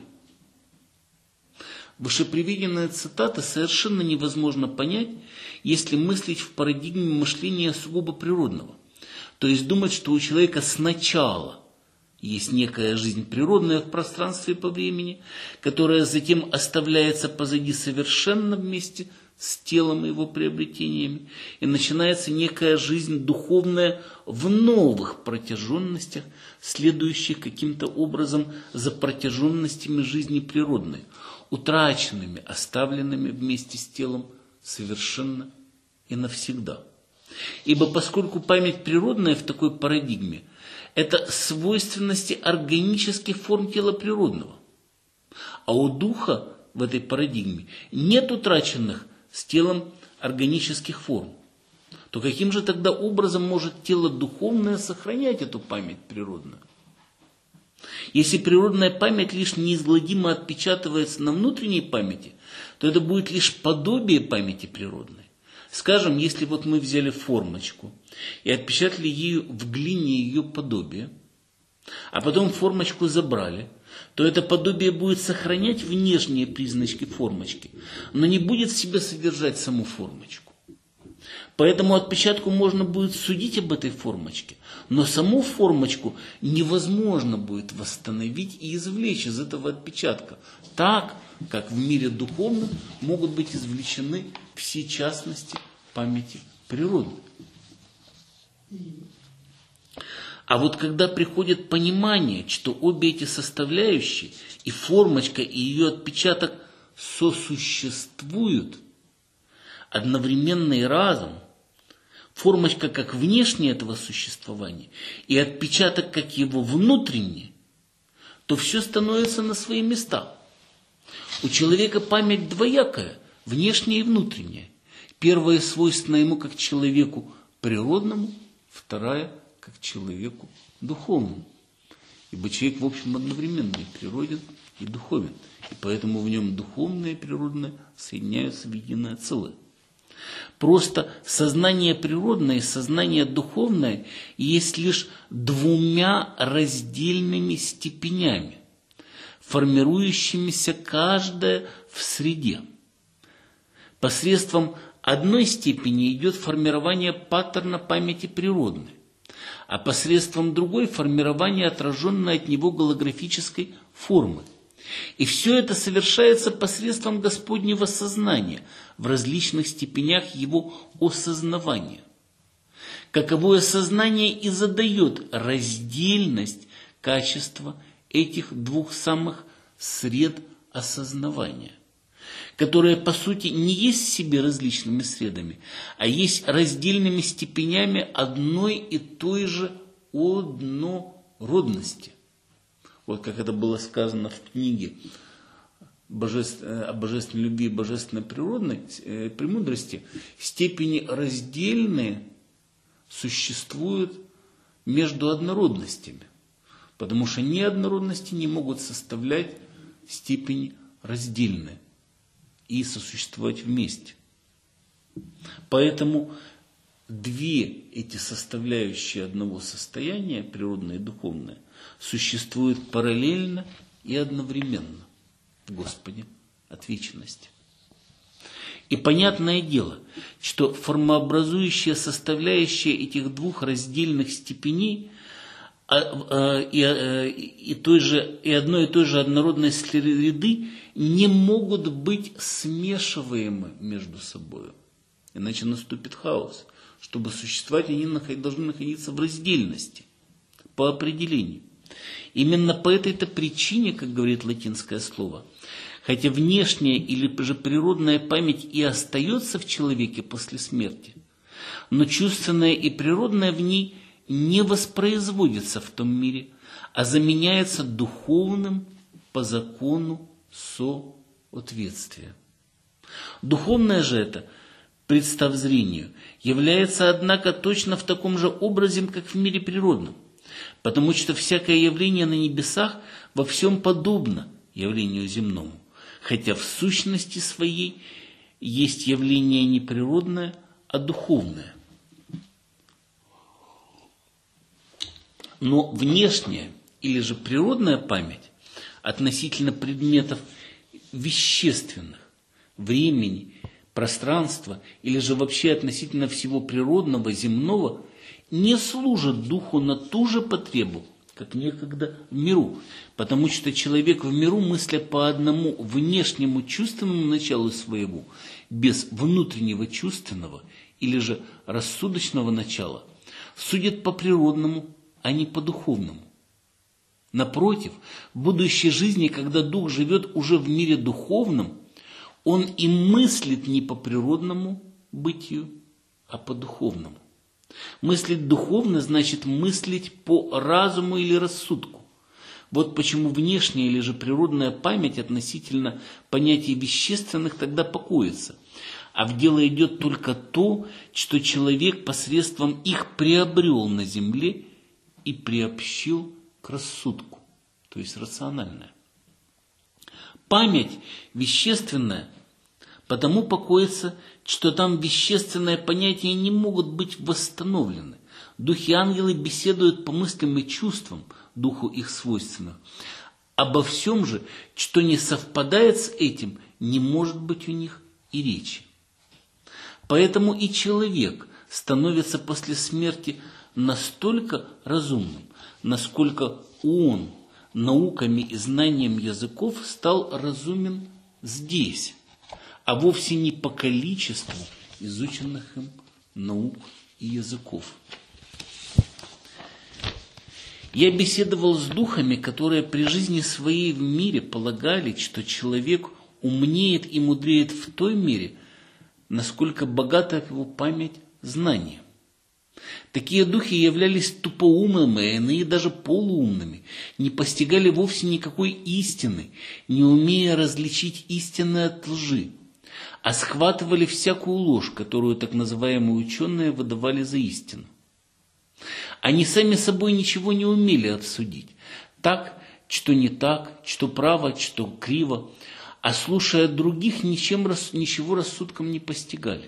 Вышеприведенная цитата совершенно невозможно понять, если мыслить в парадигме мышления сугубо природного. То есть думать, что у человека сначала есть некая жизнь природная в пространстве и по времени, которая затем оставляется позади совершенно вместе с телом и его приобретениями, и начинается некая жизнь духовная в новых протяженностях, следующих каким-то образом за протяженностями жизни природной, утраченными, оставленными вместе с телом совершенно и навсегда. Ибо поскольку память природная в такой парадигме – это свойственности органических форм тела природного, а у духа в этой парадигме нет утраченных с телом органических форм, то каким же тогда образом может тело духовное сохранять эту память природную? Если природная память лишь неизгладимо отпечатывается на внутренней памяти, то это будет лишь подобие памяти природной. Скажем, если вот мы взяли формочку и отпечатали ею в глине ее подобие, а потом формочку забрали, то это подобие будет сохранять внешние признаки формочки, но не будет в себе содержать саму формочку. Поэтому отпечатку можно будет судить об этой формочке, но саму формочку невозможно будет восстановить и извлечь из этого отпечатка, так, как в мире духовном могут быть извлечены все частности памяти природной. А вот когда приходит понимание, что обе эти составляющие, и формочка, и ее отпечаток сосуществуют одновременно и разом, формочка как внешнее этого существования, и отпечаток как его внутренний, то все становится на свои места. У человека память двоякая, внешняя и внутренняя. Первая свойственна ему как человеку природному, вторая как человеку духовному. Ибо человек, в общем, одновременно и природен, и духовен. И поэтому в нем духовное и природное соединяются в единое целое. Просто сознание природное и сознание духовное есть лишь двумя раздельными степенями, формирующимися каждая в среде. Посредством одной степени идет формирование паттерна памяти природной, а посредством другой формирование отраженной от него голографической формы. И все это совершается посредством Господнего сознания в различных степенях его осознавания. Каковое сознание и задает раздельность качества этих двух самых сред осознавания, которые по сути не есть в себе различными средами, а есть раздельными степенями одной и той же однородности. Вот как это было сказано в книге о божественной любви и божественной премудрости, степени раздельные существуют между однородностями, потому что неоднородности не могут составлять степени раздельные и сосуществовать вместе. Поэтому две эти составляющие одного состояния, природное и духовное, существуют параллельно и одновременно в Господе от вечности. И понятное дело, что формообразующая составляющая этих двух раздельных степеней и одной и той же однородной среды не могут быть смешиваемы между собой. Иначе наступит хаос. Чтобы существовать, они должны находиться в раздельности по определению. Именно по этой-то причине, как говорит латинское слово, хотя внешняя или же природная память и остается в человеке после смерти, но чувственная и природная в ней не воспроизводится в том мире, а заменяется духовным по закону соответствия. Духовное же это, представ зрению, является, однако, точно в таком же образе, как в мире природном, потому что всякое явление на небесах во всем подобно явлению земному, хотя в сущности своей есть явление не природное, а духовное. Но внешняя или же природная память относительно предметов вещественных, времени, пространства или же вообще относительно всего природного, земного, не служит духу на ту же потребу, как некогда в миру, потому что человек в миру, мысля по одному внешнему чувственному началу своему, без внутреннего чувственного или же рассудочного начала, судит по природному, а не по духовному. Напротив, в будущей жизни, когда дух живет уже в мире духовном, он и мыслит не по природному бытию, а по духовному. Мыслить духовно значит мыслить по разуму или рассудку. Вот почему внешняя или же природная память относительно понятий вещественных тогда покоится. А в дело идет только то, что человек посредством их приобрел на земле и приобщил к рассудку, то есть рациональное. Память вещественная Потому покоится, что там вещественные понятия не могут быть восстановлены. Духи ангелы беседуют по мыслям и чувствам, духу их свойственных. Обо всем же, что не совпадает с этим, не может быть у них и речи. Поэтому и человек становится после смерти настолько разумным, насколько он науками и знанием языков стал разумен здесь, а вовсе не по количеству изученных им наук и языков. Я беседовал с духами, которые при жизни своей в мире полагали, что человек умнеет и мудреет в той мере, насколько богата его память знания. Такие духи являлись тупоумными, а иные даже полуумными, не постигали вовсе никакой истины, не умея различить истинное от лжи, а схватывали всякую ложь, которую так называемые ученые выдавали за истину. Они сами собой ничего не умели отсудить, так, что не так, что право, что криво, а слушая других, ничего рассудком не постигали.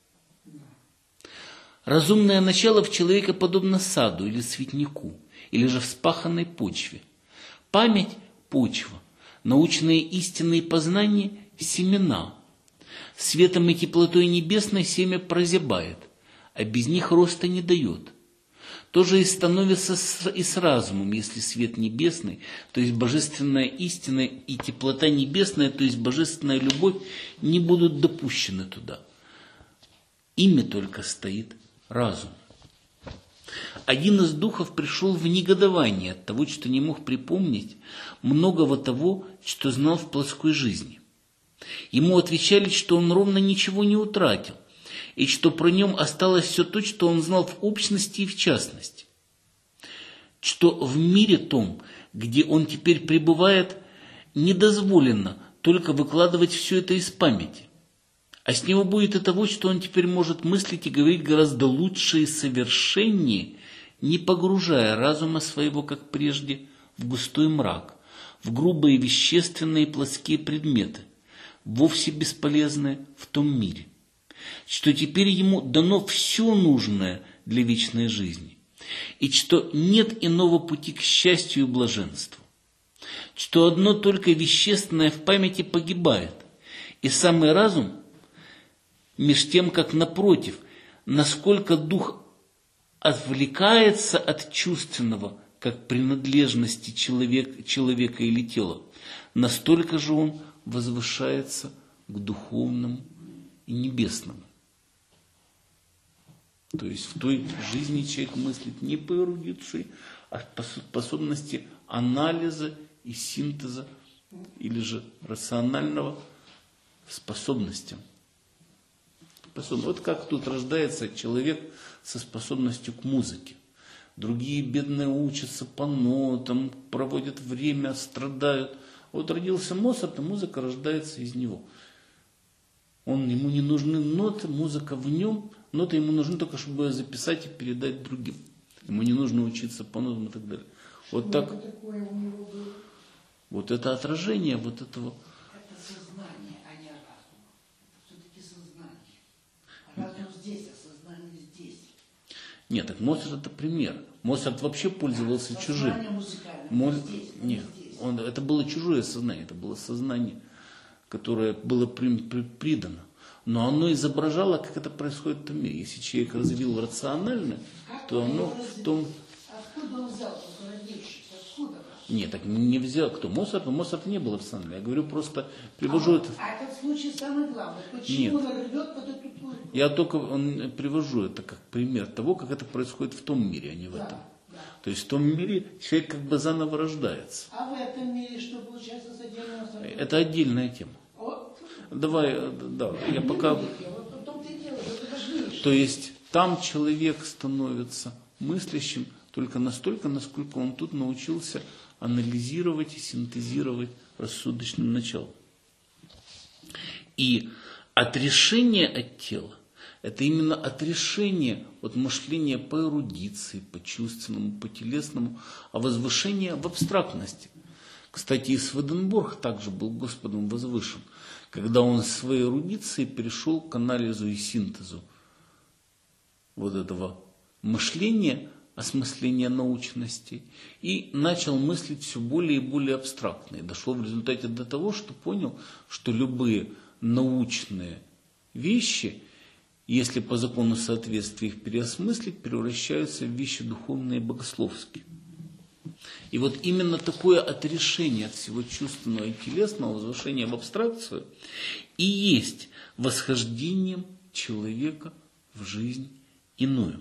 Разумное начало в человеке подобно саду или цветнику, или же вспаханной почве. Память – почва, научные истины и познания – семена. Светом и теплотой небесной семя прозябает, а без них роста не дает. То же и становится и с разумом, если свет небесный, то есть божественная истина, и теплота небесная, то есть божественная любовь, не будут допущены туда. Ими только стоит разум. Один из духов пришел в негодование от того, что не мог припомнить многого того, что знал в плотской жизни. Ему отвечали, что он ровно ничего не утратил, и что про нем осталось все то, что он знал в общности и в частности. Что в мире том, где он теперь пребывает, недозволено только выкладывать все это из памяти. А с него будет и того, что он теперь может мыслить и говорить гораздо лучше и совершеннее, не погружая разума своего, как прежде, в густой мрак, в грубые вещественные и плотские предметы, вовсе бесполезные в том мире. Что теперь ему дано все нужное для вечной жизни, и что нет иного пути к счастью и блаженству, что одно только вещественное в памяти погибает, и самый разум, меж тем, как напротив, насколько дух отвлекается от чувственного, как принадлежности человека или тела, настолько же он возвышается к духовному и небесному. То есть в той жизни человек мыслит не по эрудиции, а по способности анализа и синтеза, или же рационального способностям. Вот как тут рождается человек со способностью к музыке. Другие бедные учатся по нотам, проводят время, страдают. Вот родился Моцарт, и музыка рождается из него. Ему не нужны ноты, музыка в нем. Ноты ему нужны только, чтобы ее записать и передать другим. Ему не нужно учиться по нотам и так далее. Вот так. Вот это отражение вот этого. Это сознание, а не разум. Все-таки сознание. Разум здесь, а сознание здесь. Нет, так Моцарт это пример. Моцарт вообще пользовался чужим. Нет, это было чужое сознание, это было сознание, которое было придано. Но оно изображало, как это происходит в том мире. Если человек развил рационально, то оно в том... Откуда он взял, родившийся? Откуда? Нет, так не взял. Кто? Моцарт? Моцарт не был рациональным. Я говорю, просто привожу это... А этот случай самый главный. Почему он рвет под эту турку? Я только привожу это как пример того, как это происходит в том мире, а не в этом. Да. То есть в том мире человек как бы заново рождается. А в этом мире что получается с отдельным остальным? Это отдельная тема. Давай, да, я пока... То есть там человек становится мыслящим только настолько, насколько он тут научился анализировать и синтезировать рассудочным началом. И отрешение от тела – это именно отрешение от мышления по эрудиции, по чувственному, по телесному, а возвышение в абстрактности. Кстати, и Сведенборг также был Господом возвышен, когда он своей эрудицией перешел к анализу и синтезу вот этого мышления, осмысления научности, и начал мыслить все более и более абстрактно. И дошел в результате до того, что понял, что любые научные вещи, если по закону соответствия их переосмыслить, превращаются в вещи духовные и богословские. И вот именно такое отрешение от всего чувственного и телесного, возвышение в абстракцию, и есть восхождением человека в жизнь иную.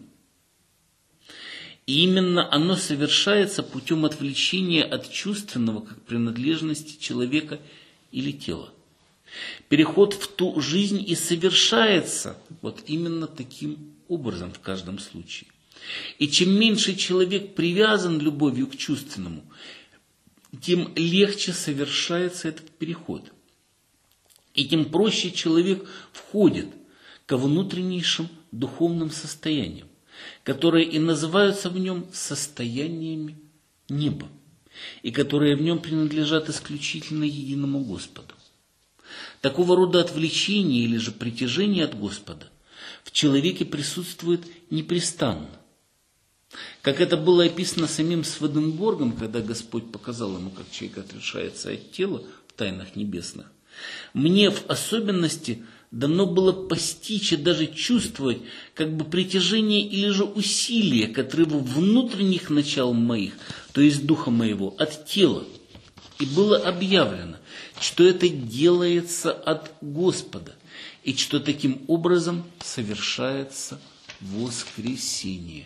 И именно оно совершается путем отвлечения от чувственного как принадлежности человека или тела. Переход в ту жизнь и совершается вот именно таким образом в каждом случае. И чем меньше человек привязан любовью к чувственному, тем легче совершается этот переход. И тем проще человек входит ко внутреннейшим духовным состояниям, которые и называются в нем состояниями неба, и которые в нем принадлежат исключительно единому Господу. Такого рода отвлечение или же притяжение от Господа в человеке присутствует непрестанно. Как это было описано самим Сведенборгом, когда Господь показал ему, как человек отрешается от тела в тайнах небесных. Мне в особенности дано было постичь и даже чувствовать как бы притяжение или же усилие к отрыву внутренних начал моих, то есть духа моего, от тела. И было объявлено, что это делается от Господа, и что таким образом совершается воскресение.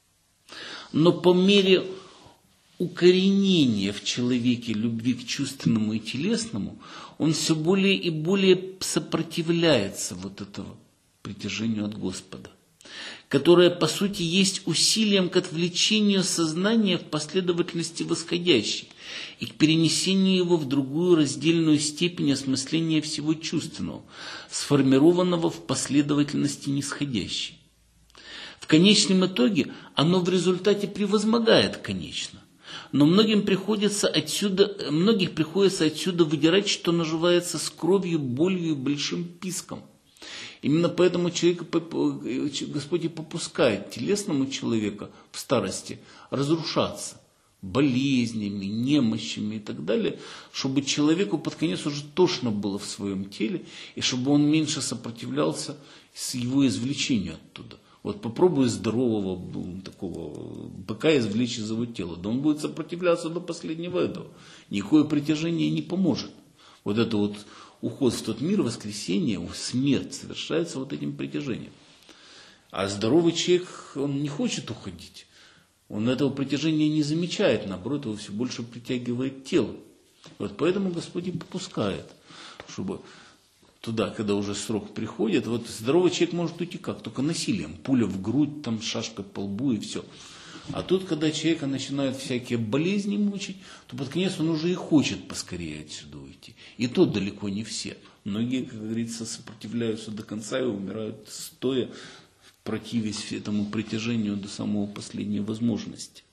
Но по мере укоренения в человеке любви к чувственному и телесному, он все более и более сопротивляется вот этому притяжению от Господа, которое по сути есть усилием к отвлечению сознания в последовательности восходящей и к перенесению его в другую раздельную степень осмысления всего чувственного, сформированного в последовательности нисходящей. В конечном итоге оно в результате превозмогает конечно, но многих приходится отсюда выдирать, что наживается с кровью, болью и большим писком. Именно поэтому Господь и попускает телесному человеку в старости разрушаться болезнями, немощами и так далее, чтобы человеку под конец уже тошно было в своем теле, и чтобы он меньше сопротивлялся его извлечению оттуда. Вот попробуй здорового такого быка извлечь из его тела. Да он будет сопротивляться до последнего этого. Никакое притяжение не поможет. Вот это вот уход в тот мир, воскресение, смерть совершается вот этим притяжением. А здоровый человек, он не хочет уходить. Он этого притяжения не замечает. Наоборот, его все больше притягивает тело. Вот поэтому Господь и попускает, чтобы... Туда, когда уже срок приходит, вот здоровый человек может уйти как? Только насилием. Пуля в грудь, там шашка по лбу и все. А тут, когда человека начинают всякие болезни мучить, то под конец он уже и хочет поскорее отсюда уйти. И то далеко не все. Многие, как говорится, сопротивляются до конца и умирают стоя, противясь этому притяжению до самого последней возможности.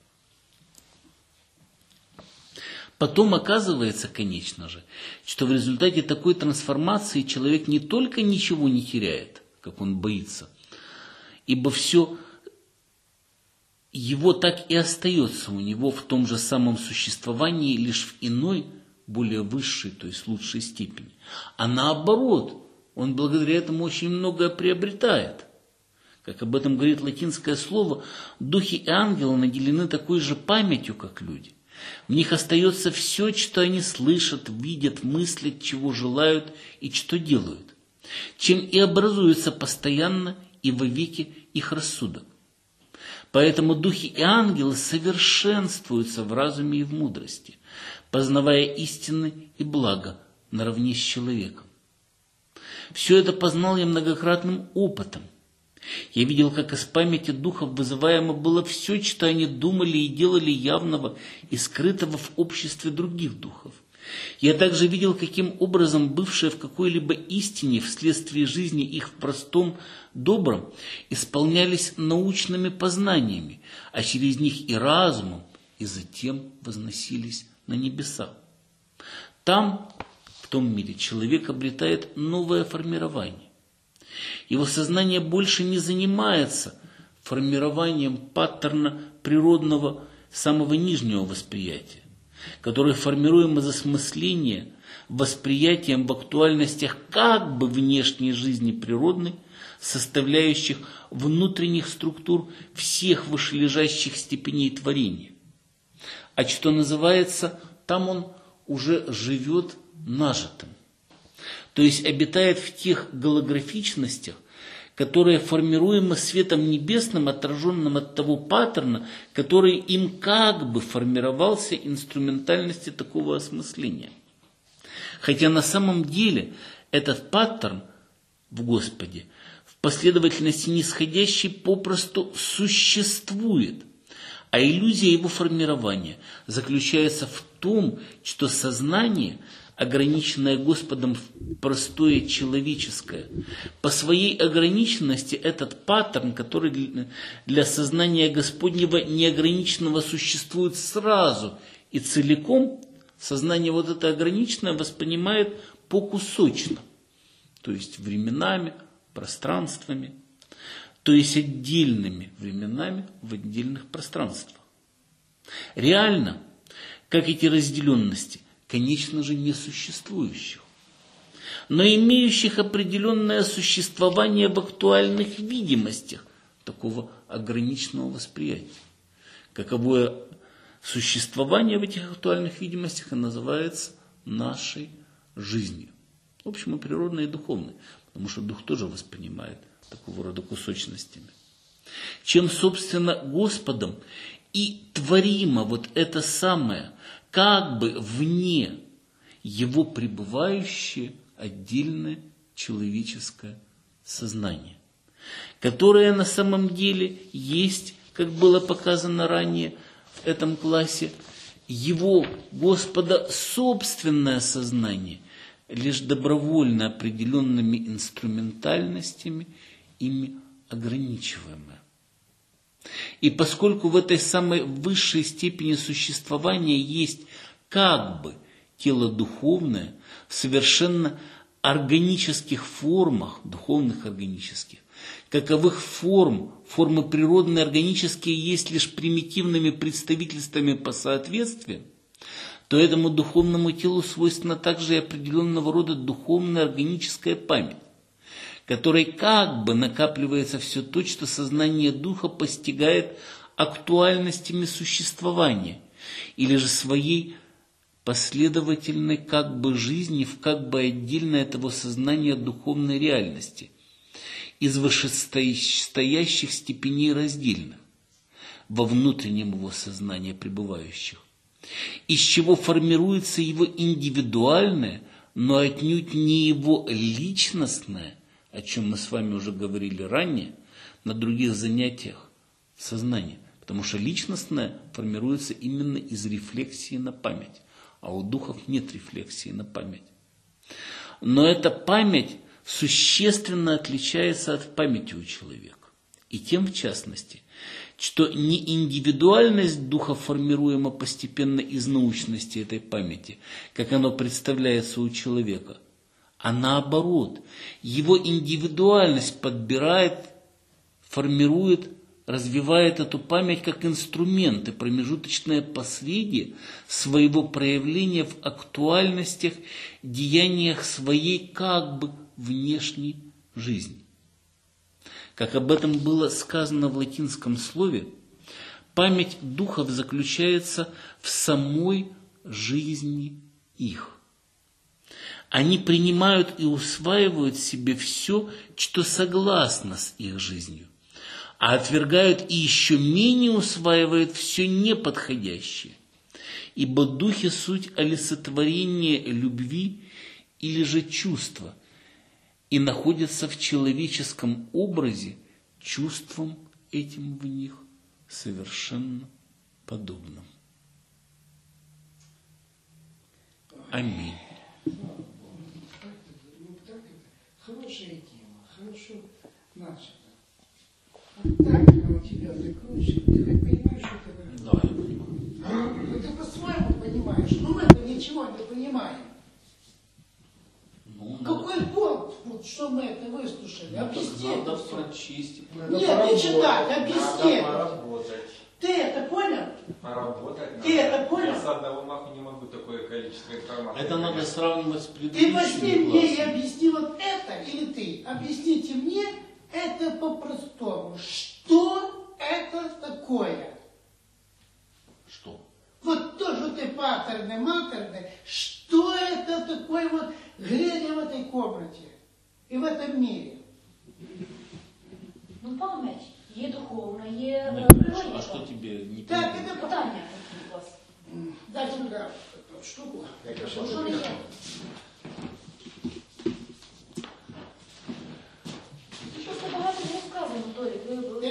Потом оказывается, конечно же, что в результате такой трансформации человек не только ничего не теряет, как он боится, ибо все его так и остается у него в том же самом существовании, лишь в иной, более высшей, то есть лучшей степени. А наоборот, он благодаря этому очень многое приобретает. Как об этом говорит латинское слово, духи и ангелы наделены такой же памятью, как люди. В них остается все, что они слышат, видят, мыслят, чего желают и что делают, чем и образуется постоянно и вовеки их рассудок. Поэтому духи и ангелы совершенствуются в разуме и в мудрости, познавая истины и благо наравне с человеком. Все это познал я многократным опытом. Я видел, как из памяти духов вызываемо было все, что они думали и делали явного и скрытого в обществе других духов. Я также видел, каким образом бывшие в какой-либо истине вследствие жизни их в простом, добром исполнялись научными познаниями, а через них и разумом, и затем возносились на небеса. Там, том мире человек обретает новое формирование. Его сознание больше не занимается формированием паттерна природного самого нижнего восприятия, которое формируем из осмысления восприятием в актуальностях как бы внешней жизни природной, составляющих внутренних структур всех вышележащих степеней творения. А что называется, там он уже живет нажитым. То есть обитает в тех голографичностях, которые формируемы светом небесным, отраженным от того паттерна, который им как бы формировался инструментальности такого осмысления. Хотя на самом деле этот паттерн в Господе в последовательности нисходящей попросту существует, а иллюзия его формирования заключается в том, что сознание, ограниченное Господом в простое человеческое, по своей ограниченности этот паттерн, который для сознания Господнего неограниченного существует сразу и целиком, сознание вот это ограниченное воспринимает покусочно, то есть временами, пространствами, то есть отдельными временами в отдельных пространствах. Реально, как эти разделенности, конечно же, не существующих, но имеющих определенное существование в актуальных видимостях такого ограниченного восприятия. Каковое существование в этих актуальных видимостях и называется нашей жизнью. В общем, и природной, и духовной, потому что дух тоже воспринимает такого рода кусочностями. Чем, собственно, Господом и творимо вот это самое, как бы вне его пребывающее отдельное человеческое сознание, которое на самом деле есть, как было показано ранее в этом классе, его Господа собственное сознание, лишь добровольно определенными инструментальностями, ими ограничиваемое. И поскольку в этой самой высшей степени существования есть как бы тело духовное в совершенно органических формах, духовных органических, каковых формы природные органические есть лишь примитивными представительствами по соответствию, то этому духовному телу свойственна также и определенного рода духовная органическая память, которой как бы накапливается все то, что сознание духа постигает актуальностями существования, или же своей последовательной как бы жизни в как бы отдельное этого сознания духовной реальности, из вышестоящих степеней раздельных, во внутреннем его сознании пребывающих, из чего формируется его индивидуальное, но отнюдь не его личностное, о чем мы с вами уже говорили ранее, на других занятиях сознания. Потому что личностное формируется именно из рефлексии на память, а у духов нет рефлексии на память. Но эта память существенно отличается от памяти у человека. И тем, в частности, что не индивидуальность духа формируема постепенно из научности этой памяти, как оно представляется у человека, а наоборот, его индивидуальность подбирает, формирует, развивает эту память как инструмент и промежуточное последствие своего проявления в актуальностях, деяниях своей как бы внешней жизни. Как об этом было сказано в латинском слове, память духов заключается в самой жизни их. Они принимают и усваивают в себе все, что согласно с их жизнью, а отвергают и еще менее усваивают все неподходящее. Ибо духи суть олицетворение любви или же чувства, и находятся в человеческом образе чувством этим в них совершенно подобным. Аминь. Хорошая тема, хорошо начата. А так у тебя закручивает, ты хоть понимаешь, что ты говоришь? Да, я понимаю. Ну ты по-своему понимаешь, но мы-то ничего не понимаем. вот, что мы это выслушали. Ну, Объясни так надо это всё. прочистить. Нет, не читать, объясни. Надо поработать. Ты это понял? Поработать надо. Ты это понял? Я с одного маху не могу такое количество информации. Это надо сравнивать с Ты предыдущими возьми мне и классами. объясни вот это, или ты. Объясните мне это по-простому. Что это такое? Что? Вот то, что ты патерный, что это такое вот грязь в этой комнате и в этом мире? Ну, пам'ять є духовна, є Ну, природна. а что тебе не Так, понятно? это Питання у вас. Дай сюда эту штуку. Ну, що не є? Просто багато не сказано, Толік.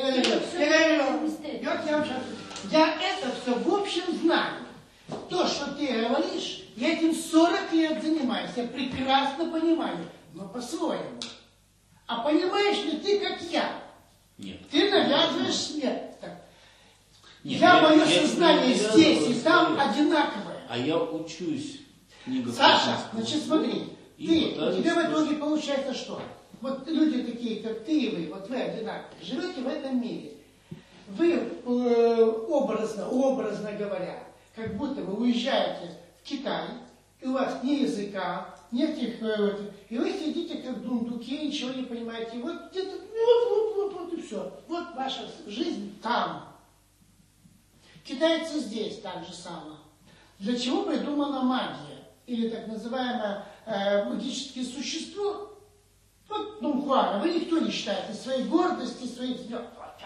Я это все в общем знаю. То, что ты говоришь, я этим 40 лет занимаюсь, я прекрасно понимаю, но по-своему. А понимаешь ли ты, как я? Нет. Ты навязываешь смерть. Так. Нет, Мое я сознание не здесь и там навязываю одинаковое. А я учусь книгах. Саша, Космического значит, смотри, и у тебя в пытаюсь итоге получается что? Вот люди такие, как ты и вы, вот вы одинаковые, живете в этом мире. Вы образно говоря, как будто вы уезжаете в Китай, и у вас ни языка, нет этих, и вы сидите как дундуки, ничего не понимаете. И вот где-то, вот и все. Вот ваша жизнь там. Китайцы здесь так же самое. Для чего придумана магия? Или так называемое магические существа? Вот Дон Хуана, вы никто не считаете своей гордости, своих звезд.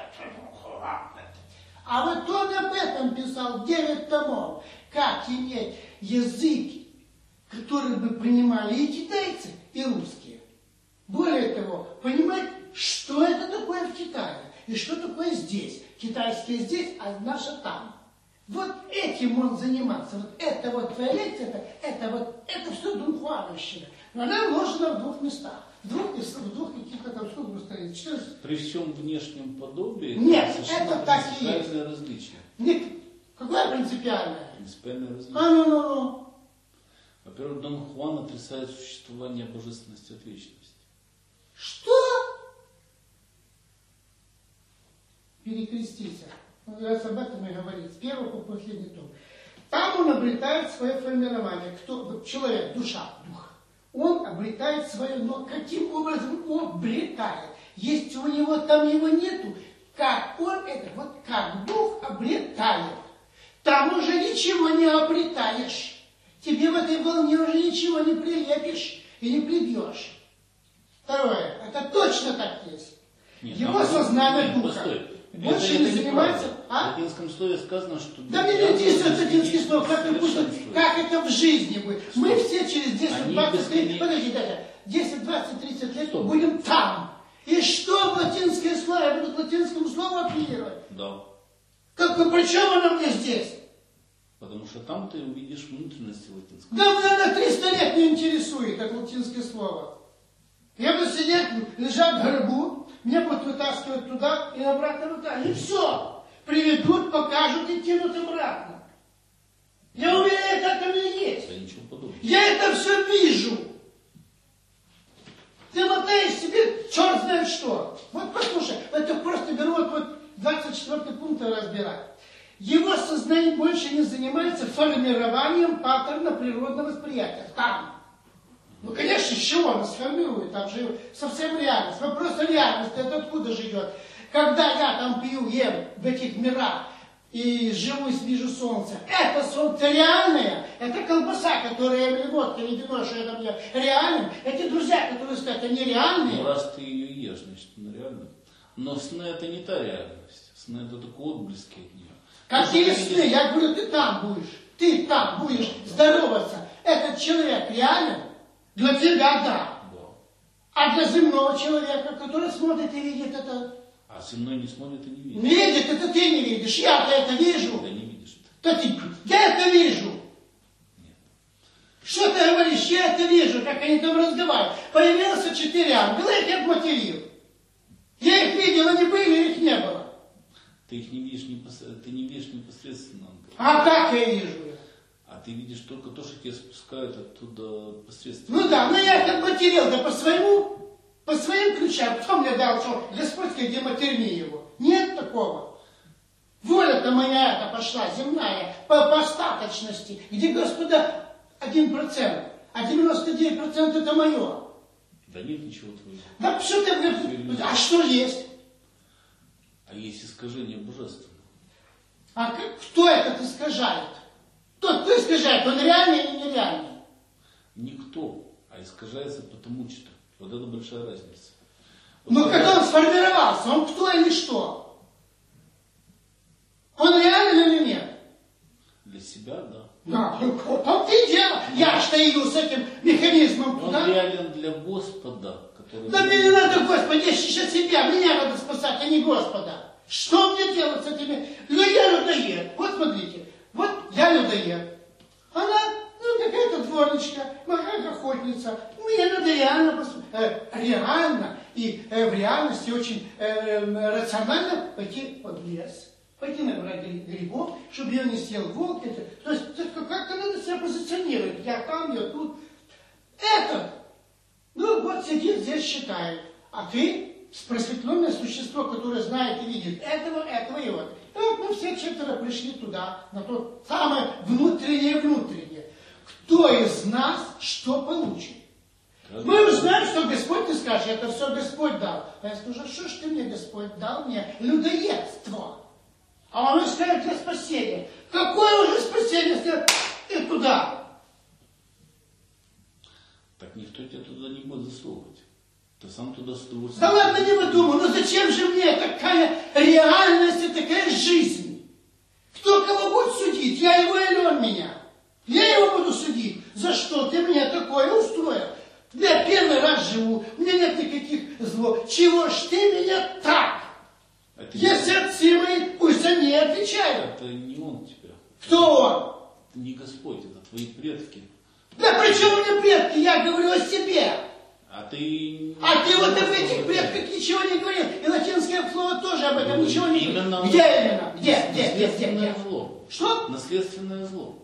А вот он об этом писал 9 томов. Как иметь язык, который бы понимали и китайцы, и русские. Более того, понимать, что это такое в Китае, и что такое здесь. Китайские здесь, а наше там. Вот этим он занимался. Вот это вот твоя лекция, это все дунхуановщина. Но она вложена в 2 местах. В двух каких-то там, сколько стоит? 14. При всем внешнем подобии Нет, совершенно это так и есть. принципиальное различие. Нет, какое принципиальное? Принципиальное различие. Ну. Во-первых, Дон Хуан отрицает существование божественности от вечности. Что? Перекреститься. Он раз об этом и говорит, с первого по последний том. Там он обретает свое формирование. Кто? Человек, душа, дух. Он обретает свое, но каким образом он обретает? Если у него там его нету, как он это, вот как дух обретает. Там уже ничего не обретаешь. Тебе в этой волне уже ничего не прилепишь и не прибьешь. Второе, это точно так есть. Нет, Его сознание нет, духа. постой. Больше Это не занимается. неправда. В латинском слове сказано, что... Да не интересует латинский слов, совершенствует. как это в жизни будет. Мы все через 10, Они 20, 30, бесконечно. подожди, Дядя, 10, 20, 30 лет Что? будем там. И что в латинское слово? Я буду к латинскому слову апеллировать. Да. При чем оно мне здесь? Потому что там ты увидишь внутренности латинского. Да меня на 300 лет не интересует это латинское слово. Я буду сидеть, лежать в гробу, меня будут вытаскивать туда и обратно вытаскивать. И все. Приведут, покажут и кинут обратно. Я уверен, так оно и есть. Да ничего подобного. Я это все вижу. Ты мотаешь себе черт знает что. Вот послушай, это просто беру вот 24 пункт разбирать. Его сознание больше не занимается формированием паттерна природного восприятия. Там. Ну, конечно, с чего оно сформирует? Там же совсем реальность. Вопрос о реальности, это откуда же идет? Когда я там пью, ем в этих мирах и живу и вижу солнце, это солнце реальное, это колбаса, которая или водка, или вино, что я там ем, реальным. Эти друзья, которые сказать, они реальные. Ну, раз ты ее ешь, значит, она реальна. Но сны это не та реальность. Сны это только отблески от нее. Какие сны? Я говорю, ты там будешь. Ты там будешь здороваться. Этот человек реален? Для тебя да. Да. А для земного человека, который смотрит и видит это... А земной не смотрит и не видит. Видит, это ты не видишь. Я-то это вижу. Да не видишь ты. Да ты, я это вижу. Нет. Что ты говоришь? Я это вижу, как они там разговаривают. Появился 4 ангела, я их обматерил. Я их видел, они были, их не было. Ты их не видишь непосредственно. А как я вижу? А ты видишь только то, что тебя спускают оттуда посредством. Ну да, но я как материал-то по своим ключам. Кто мне дал, что Господь, где матерни его? Нет такого. Воля-то моя эта пошла, земная, по остаточности, где Господа 1%, а 99% это мое. Да нет ничего твоего. Да что ты говоришь? А что есть? А есть искажение божественного. А кто этот искажает? Тот, кто искажает, он реальный или нереальный? Никто, а искажается потому что. Вот это большая разница. Вот Но когда он сформировался, он кто или что? Он реальный или нет? Для себя, да. Да, в том-то и дело. Я стою с этим механизмом Он туда. реален для Господа, который... Да мне не надо, Господи, я сейчас себя, меня надо спасать, а не Господа. Что мне делать с этими? Ну я людоед. Вот смотрите, вот я людоед. Она, ну какая-то дворничка, какая-то охотница. Мне надо реально и в реальности очень рационально пойти под лес. Пойти набрать грибов, чтобы ее не съел волк. То есть как-то надо себя позиционировать. Я там, я тут. Этот, ну вот сидит здесь, считает. А ты просветленное существо, которое знает и видит этого и вот. И вот мы все четверо пришли туда, на то самое внутреннее. Кто из нас что получит? Мы узнаем, что Господь, ты скажешь, это все Господь дал. А я скажу, что ж ты мне, Господь, дал мне людоедство? А он скажет для спасения. Какое уже спасение, если ты туда? Так никто тебя туда не будет засовывать. Ты сам туда с удовольствием. Да ладно, не выдумывай, но зачем же мне такая реальность и такая жизнь? Кто кого будет судить? Я его или он меня? Я его буду судить. За что ты мне такое устроил? Я первый раз живу, у меня нет никаких зло. Чего ж ты меня так? Если отцы мои, пусть они отвечают. Это не он тебя. Кто он? Это не Господь, это твои предки. Да при чем мне предки? Я говорю о себе. А ты вот об этих предках ничего не говорил. И латинское слово тоже об этом ничего не говорит. Именно Где именно? Где? Наследственное зло. Что? Наследственное зло.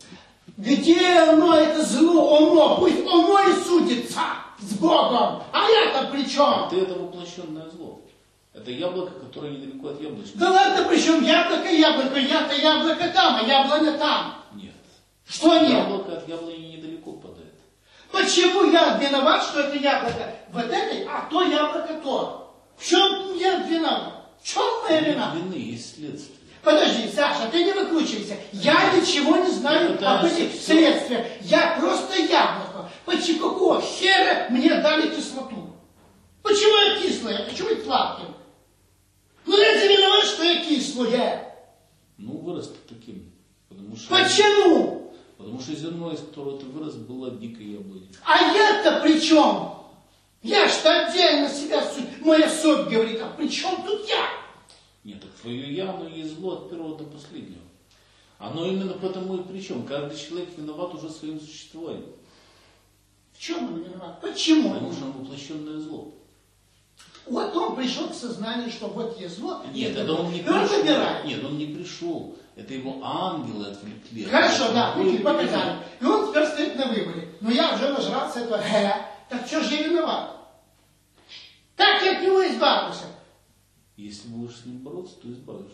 Где оно, это зло? Оно, пусть оно и судится с Богом. А я-то при чем? Ты это воплощенное зло. Это яблоко, которое недалеко от яблочка. Да ладно, при чем яблоко? Я-то яблоко там, а яблоня там. Нет. Что нет? Яблоко от яблони недалеко падает. Почему я виноват, что это яблоко вот этой, а то яблоко то? В чем я виноват? В чем моя вина? Нет вины, есть следствие. Подожди, Саша, ты не выкручивайся. Я ничего не знаю об этих следствиях. Я просто яблоко. Почему какого хера мне дали кислоту? Почему я кислый? Я хочу быть сладким. Ну я не виноват, что я кислое. Ну, вырос ты таким. Почему? Потому что зерно, из которого ты вырос, было дикой яблоней. А я-то при чем? Я что отдельно себя моя совесть говорит, а при чем тут я? Нет, так твое я, оно есть зло от первого до последнего. Оно именно потому и причем. Каждый человек виноват уже своим существованием. В чем он виноват? Почему? Потому что он воплощенное зло. Вот он пришел к сознанию, что вот есть зло. Нет, это он не и он пришел. выбирает. Нет, он не пришел. Это его ангелы отвлекли. Хорошо, да, показали. И он теперь стоит на выборе. Но я уже нажрался этого. Так что же я виноват? Как я от него избавился? Если будешь с ним бороться, то избавишься.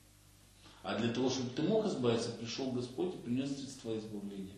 А для того, чтобы ты мог избавиться, пришел Господь и принес средства избавления.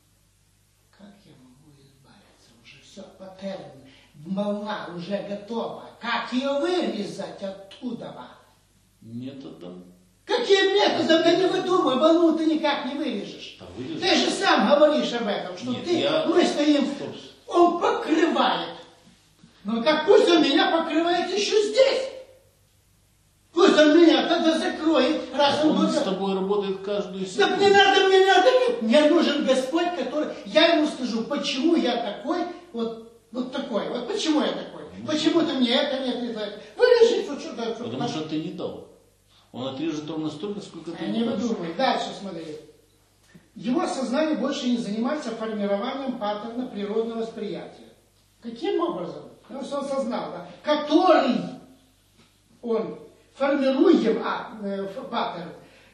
Как я могу избавиться? Уже все паттерн, волна уже готова. Как ее вырезать оттуда? Методом. Каким методом? Я не выдумывай, волну ты никак не вырежешь. Да, вырежешь. Ты же сам говоришь об этом, что Нет, мы стоим, Стоп. он покрывает. Но как пусть он меня покрывает еще здесь. Пусть он меня тогда закроет, раз он Он будет... с тобой работает каждую Да секунду. мне надо, мне нужен Господь, который... Я ему скажу, почему я такой, вот такой, вот почему я такой. Почему ты мне это нет, не это. Вырежи, что дальше. Потому что ты не дал. Он отрежет ровно столько, сколько ты Не дашь. выдумывай. Дальше смотри. Его сознание больше не занимается формированием паттерна природного восприятия. Каким образом? Ну, что он сознал, да? Который он формируем паттерн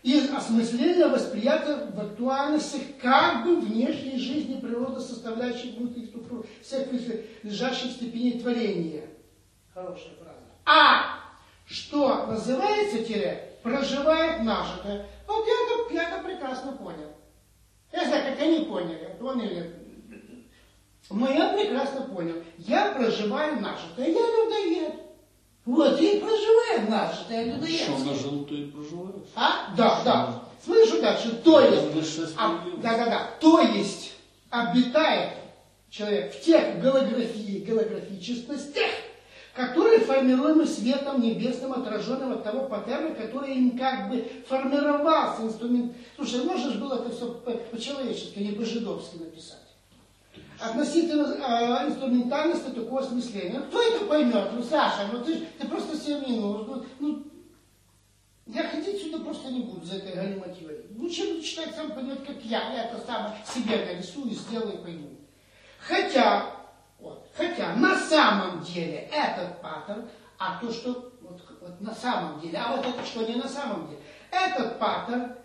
и осмысление восприятия в актуальности как бы внешней жизни природы, составляющей внутренних структур всех лежащих степеней творения. Хорошая фраза. А что называется проживает нажитое. Вот я это прекрасно понял. Я знаю, как они поняли, поняли. Но я прекрасно понял. Я проживаю нажитое, я людоед. Вот и проживаю нажитое, людоед. Что нажил, то и проживаешь. А? Да. Слышу дальше. То есть, то есть, обитает человек в тех голографическостях, которые формируемы светом небесным, отраженным от того паттерна, который им как бы формировался инструмент. Слушай, можно же было это все по-человечески, не по-жидовски написать. Относительно инструментальности такого осмысления. Кто это поймет? Ну, Саша, ты просто себе не нужен. Я ходить сюда просто не буду за этой галиматьей. Лучше читать сам поймет, как я это самое себе нарисую, сделаю и пойму. Хотя на самом деле этот паттерн, а то, что вот на самом деле, а вот это что не на самом деле, этот паттерн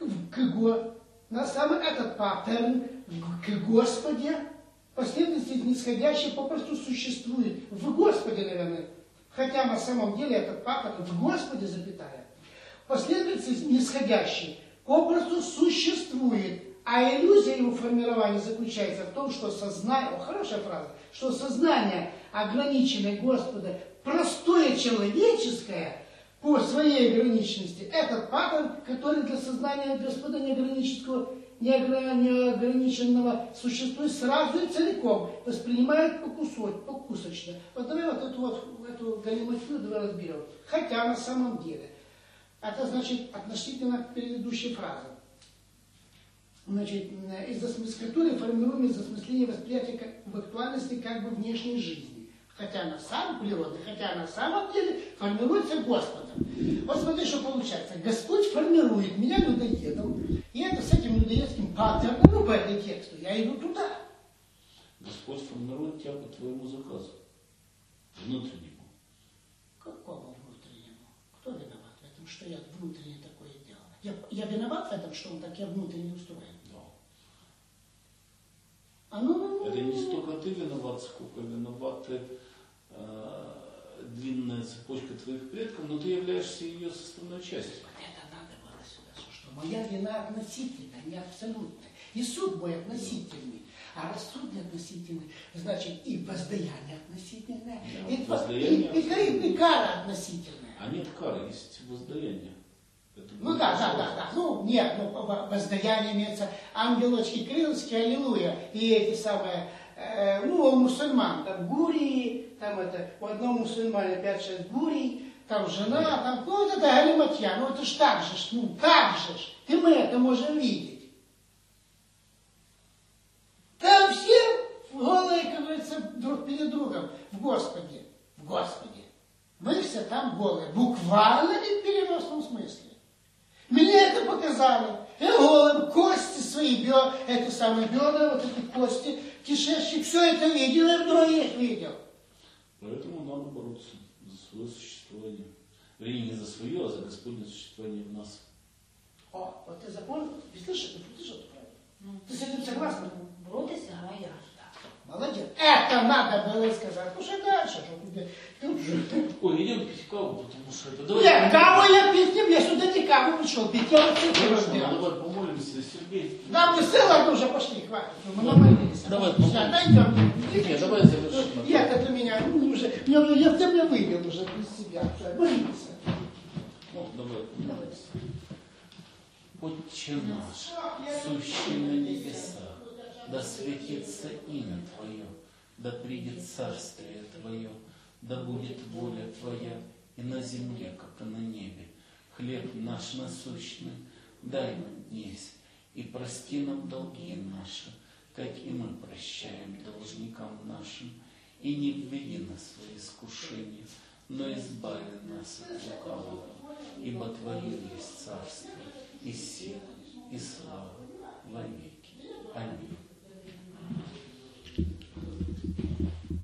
этот паттерн к Господе, последовательность нисходящей попросту существует. В Господе, наверное. Хотя на самом деле этот паттерн в Господе, запятая, последовательность нисходящей попросту существует. А иллюзия его формирования заключается в том, что сознание, хорошая фраза, что сознание, ограниченное Господа, простое человеческое, по своей ограниченности, этот паттерн, который для сознания Господа неограниченного существует сразу и целиком, воспринимает покусочно. Вот давай эту галиматью давай разберем. Хотя на самом деле, это значит относительно к предыдущей фразе. Значит, из культуры формируем из осмысления восприятия в актуальности как бы внешней жизни. Хотя на самом деле формируется Господом. Вот смотри, что получается. Господь формирует меня людоедом, и это с этим людоедским паттерном, по этому тексту, я иду туда. Господь формирует тебя по твоему заказу, внутреннему. Какому внутреннему? Кто виноват в этом, что я внутренне такое делал? Я виноват в этом, что он так я внутренне устроен? Да. Это не столько ты виноват, сколько виноваты длинная цепочка твоих предков, но ты являешься ее составной частью. Вот это надо было сюда, что моя вина относительная, не абсолютная. И суд мой относительный. А раз суд относительный, значит и воздаяние относительное, и кара относительная. А нет кары, есть воздаяние. Да. Воздаяние имеется ангелочки, крылочки, аллилуйя. И эти самые, у мусульман, там гурии, там у одного мусульмана 5-6 гурий, там жена, там, это галиматья, это ж так же, и мы это можем видеть. Там все голые, как говорится, друг перед другом, в Господе. Мы все там голые, буквально и в переносном смысле. Мне это показали. Я голым, кости свои, бедра, вот эти кости, кишечник, все это видел, я в других видел. Поэтому надо бороться за свое существование. Вернее, не за свое, а за Господне существование в нас. Вот ты запомнил? Ты слышишь, ты что правильно? Ты с этим согласна? Боротися, а я. Молодец. Это надо было сказать. Слушай, дальше. Ой, идем пить каву, потому что это... Нет, каву я пить не буду. Я сюда не каву пришел пить. Я вот это разбирал. Давай помолимся, Сергей. Да, мы ссылок уже пошли, хватит. Мы намолились. Давай помолимся. Дойдем. Нет, давай завершим. Я-то для меня уже... Я тебя вывел уже из себя. Молимся. Давай помолимся. Отче наш, сущий на небесах, да светится имя Твое, да придет царствие Твое, да будет воля Твоя и на земле, как и на небе. Хлеб наш насущный дай нам днесь, и прости нам долги наши, как и мы прощаем должникам нашим, и не введи нас в свои искушения, но избави нас от лукавого, ибо Твое есть царство, и сила, и слава во веки. Аминь.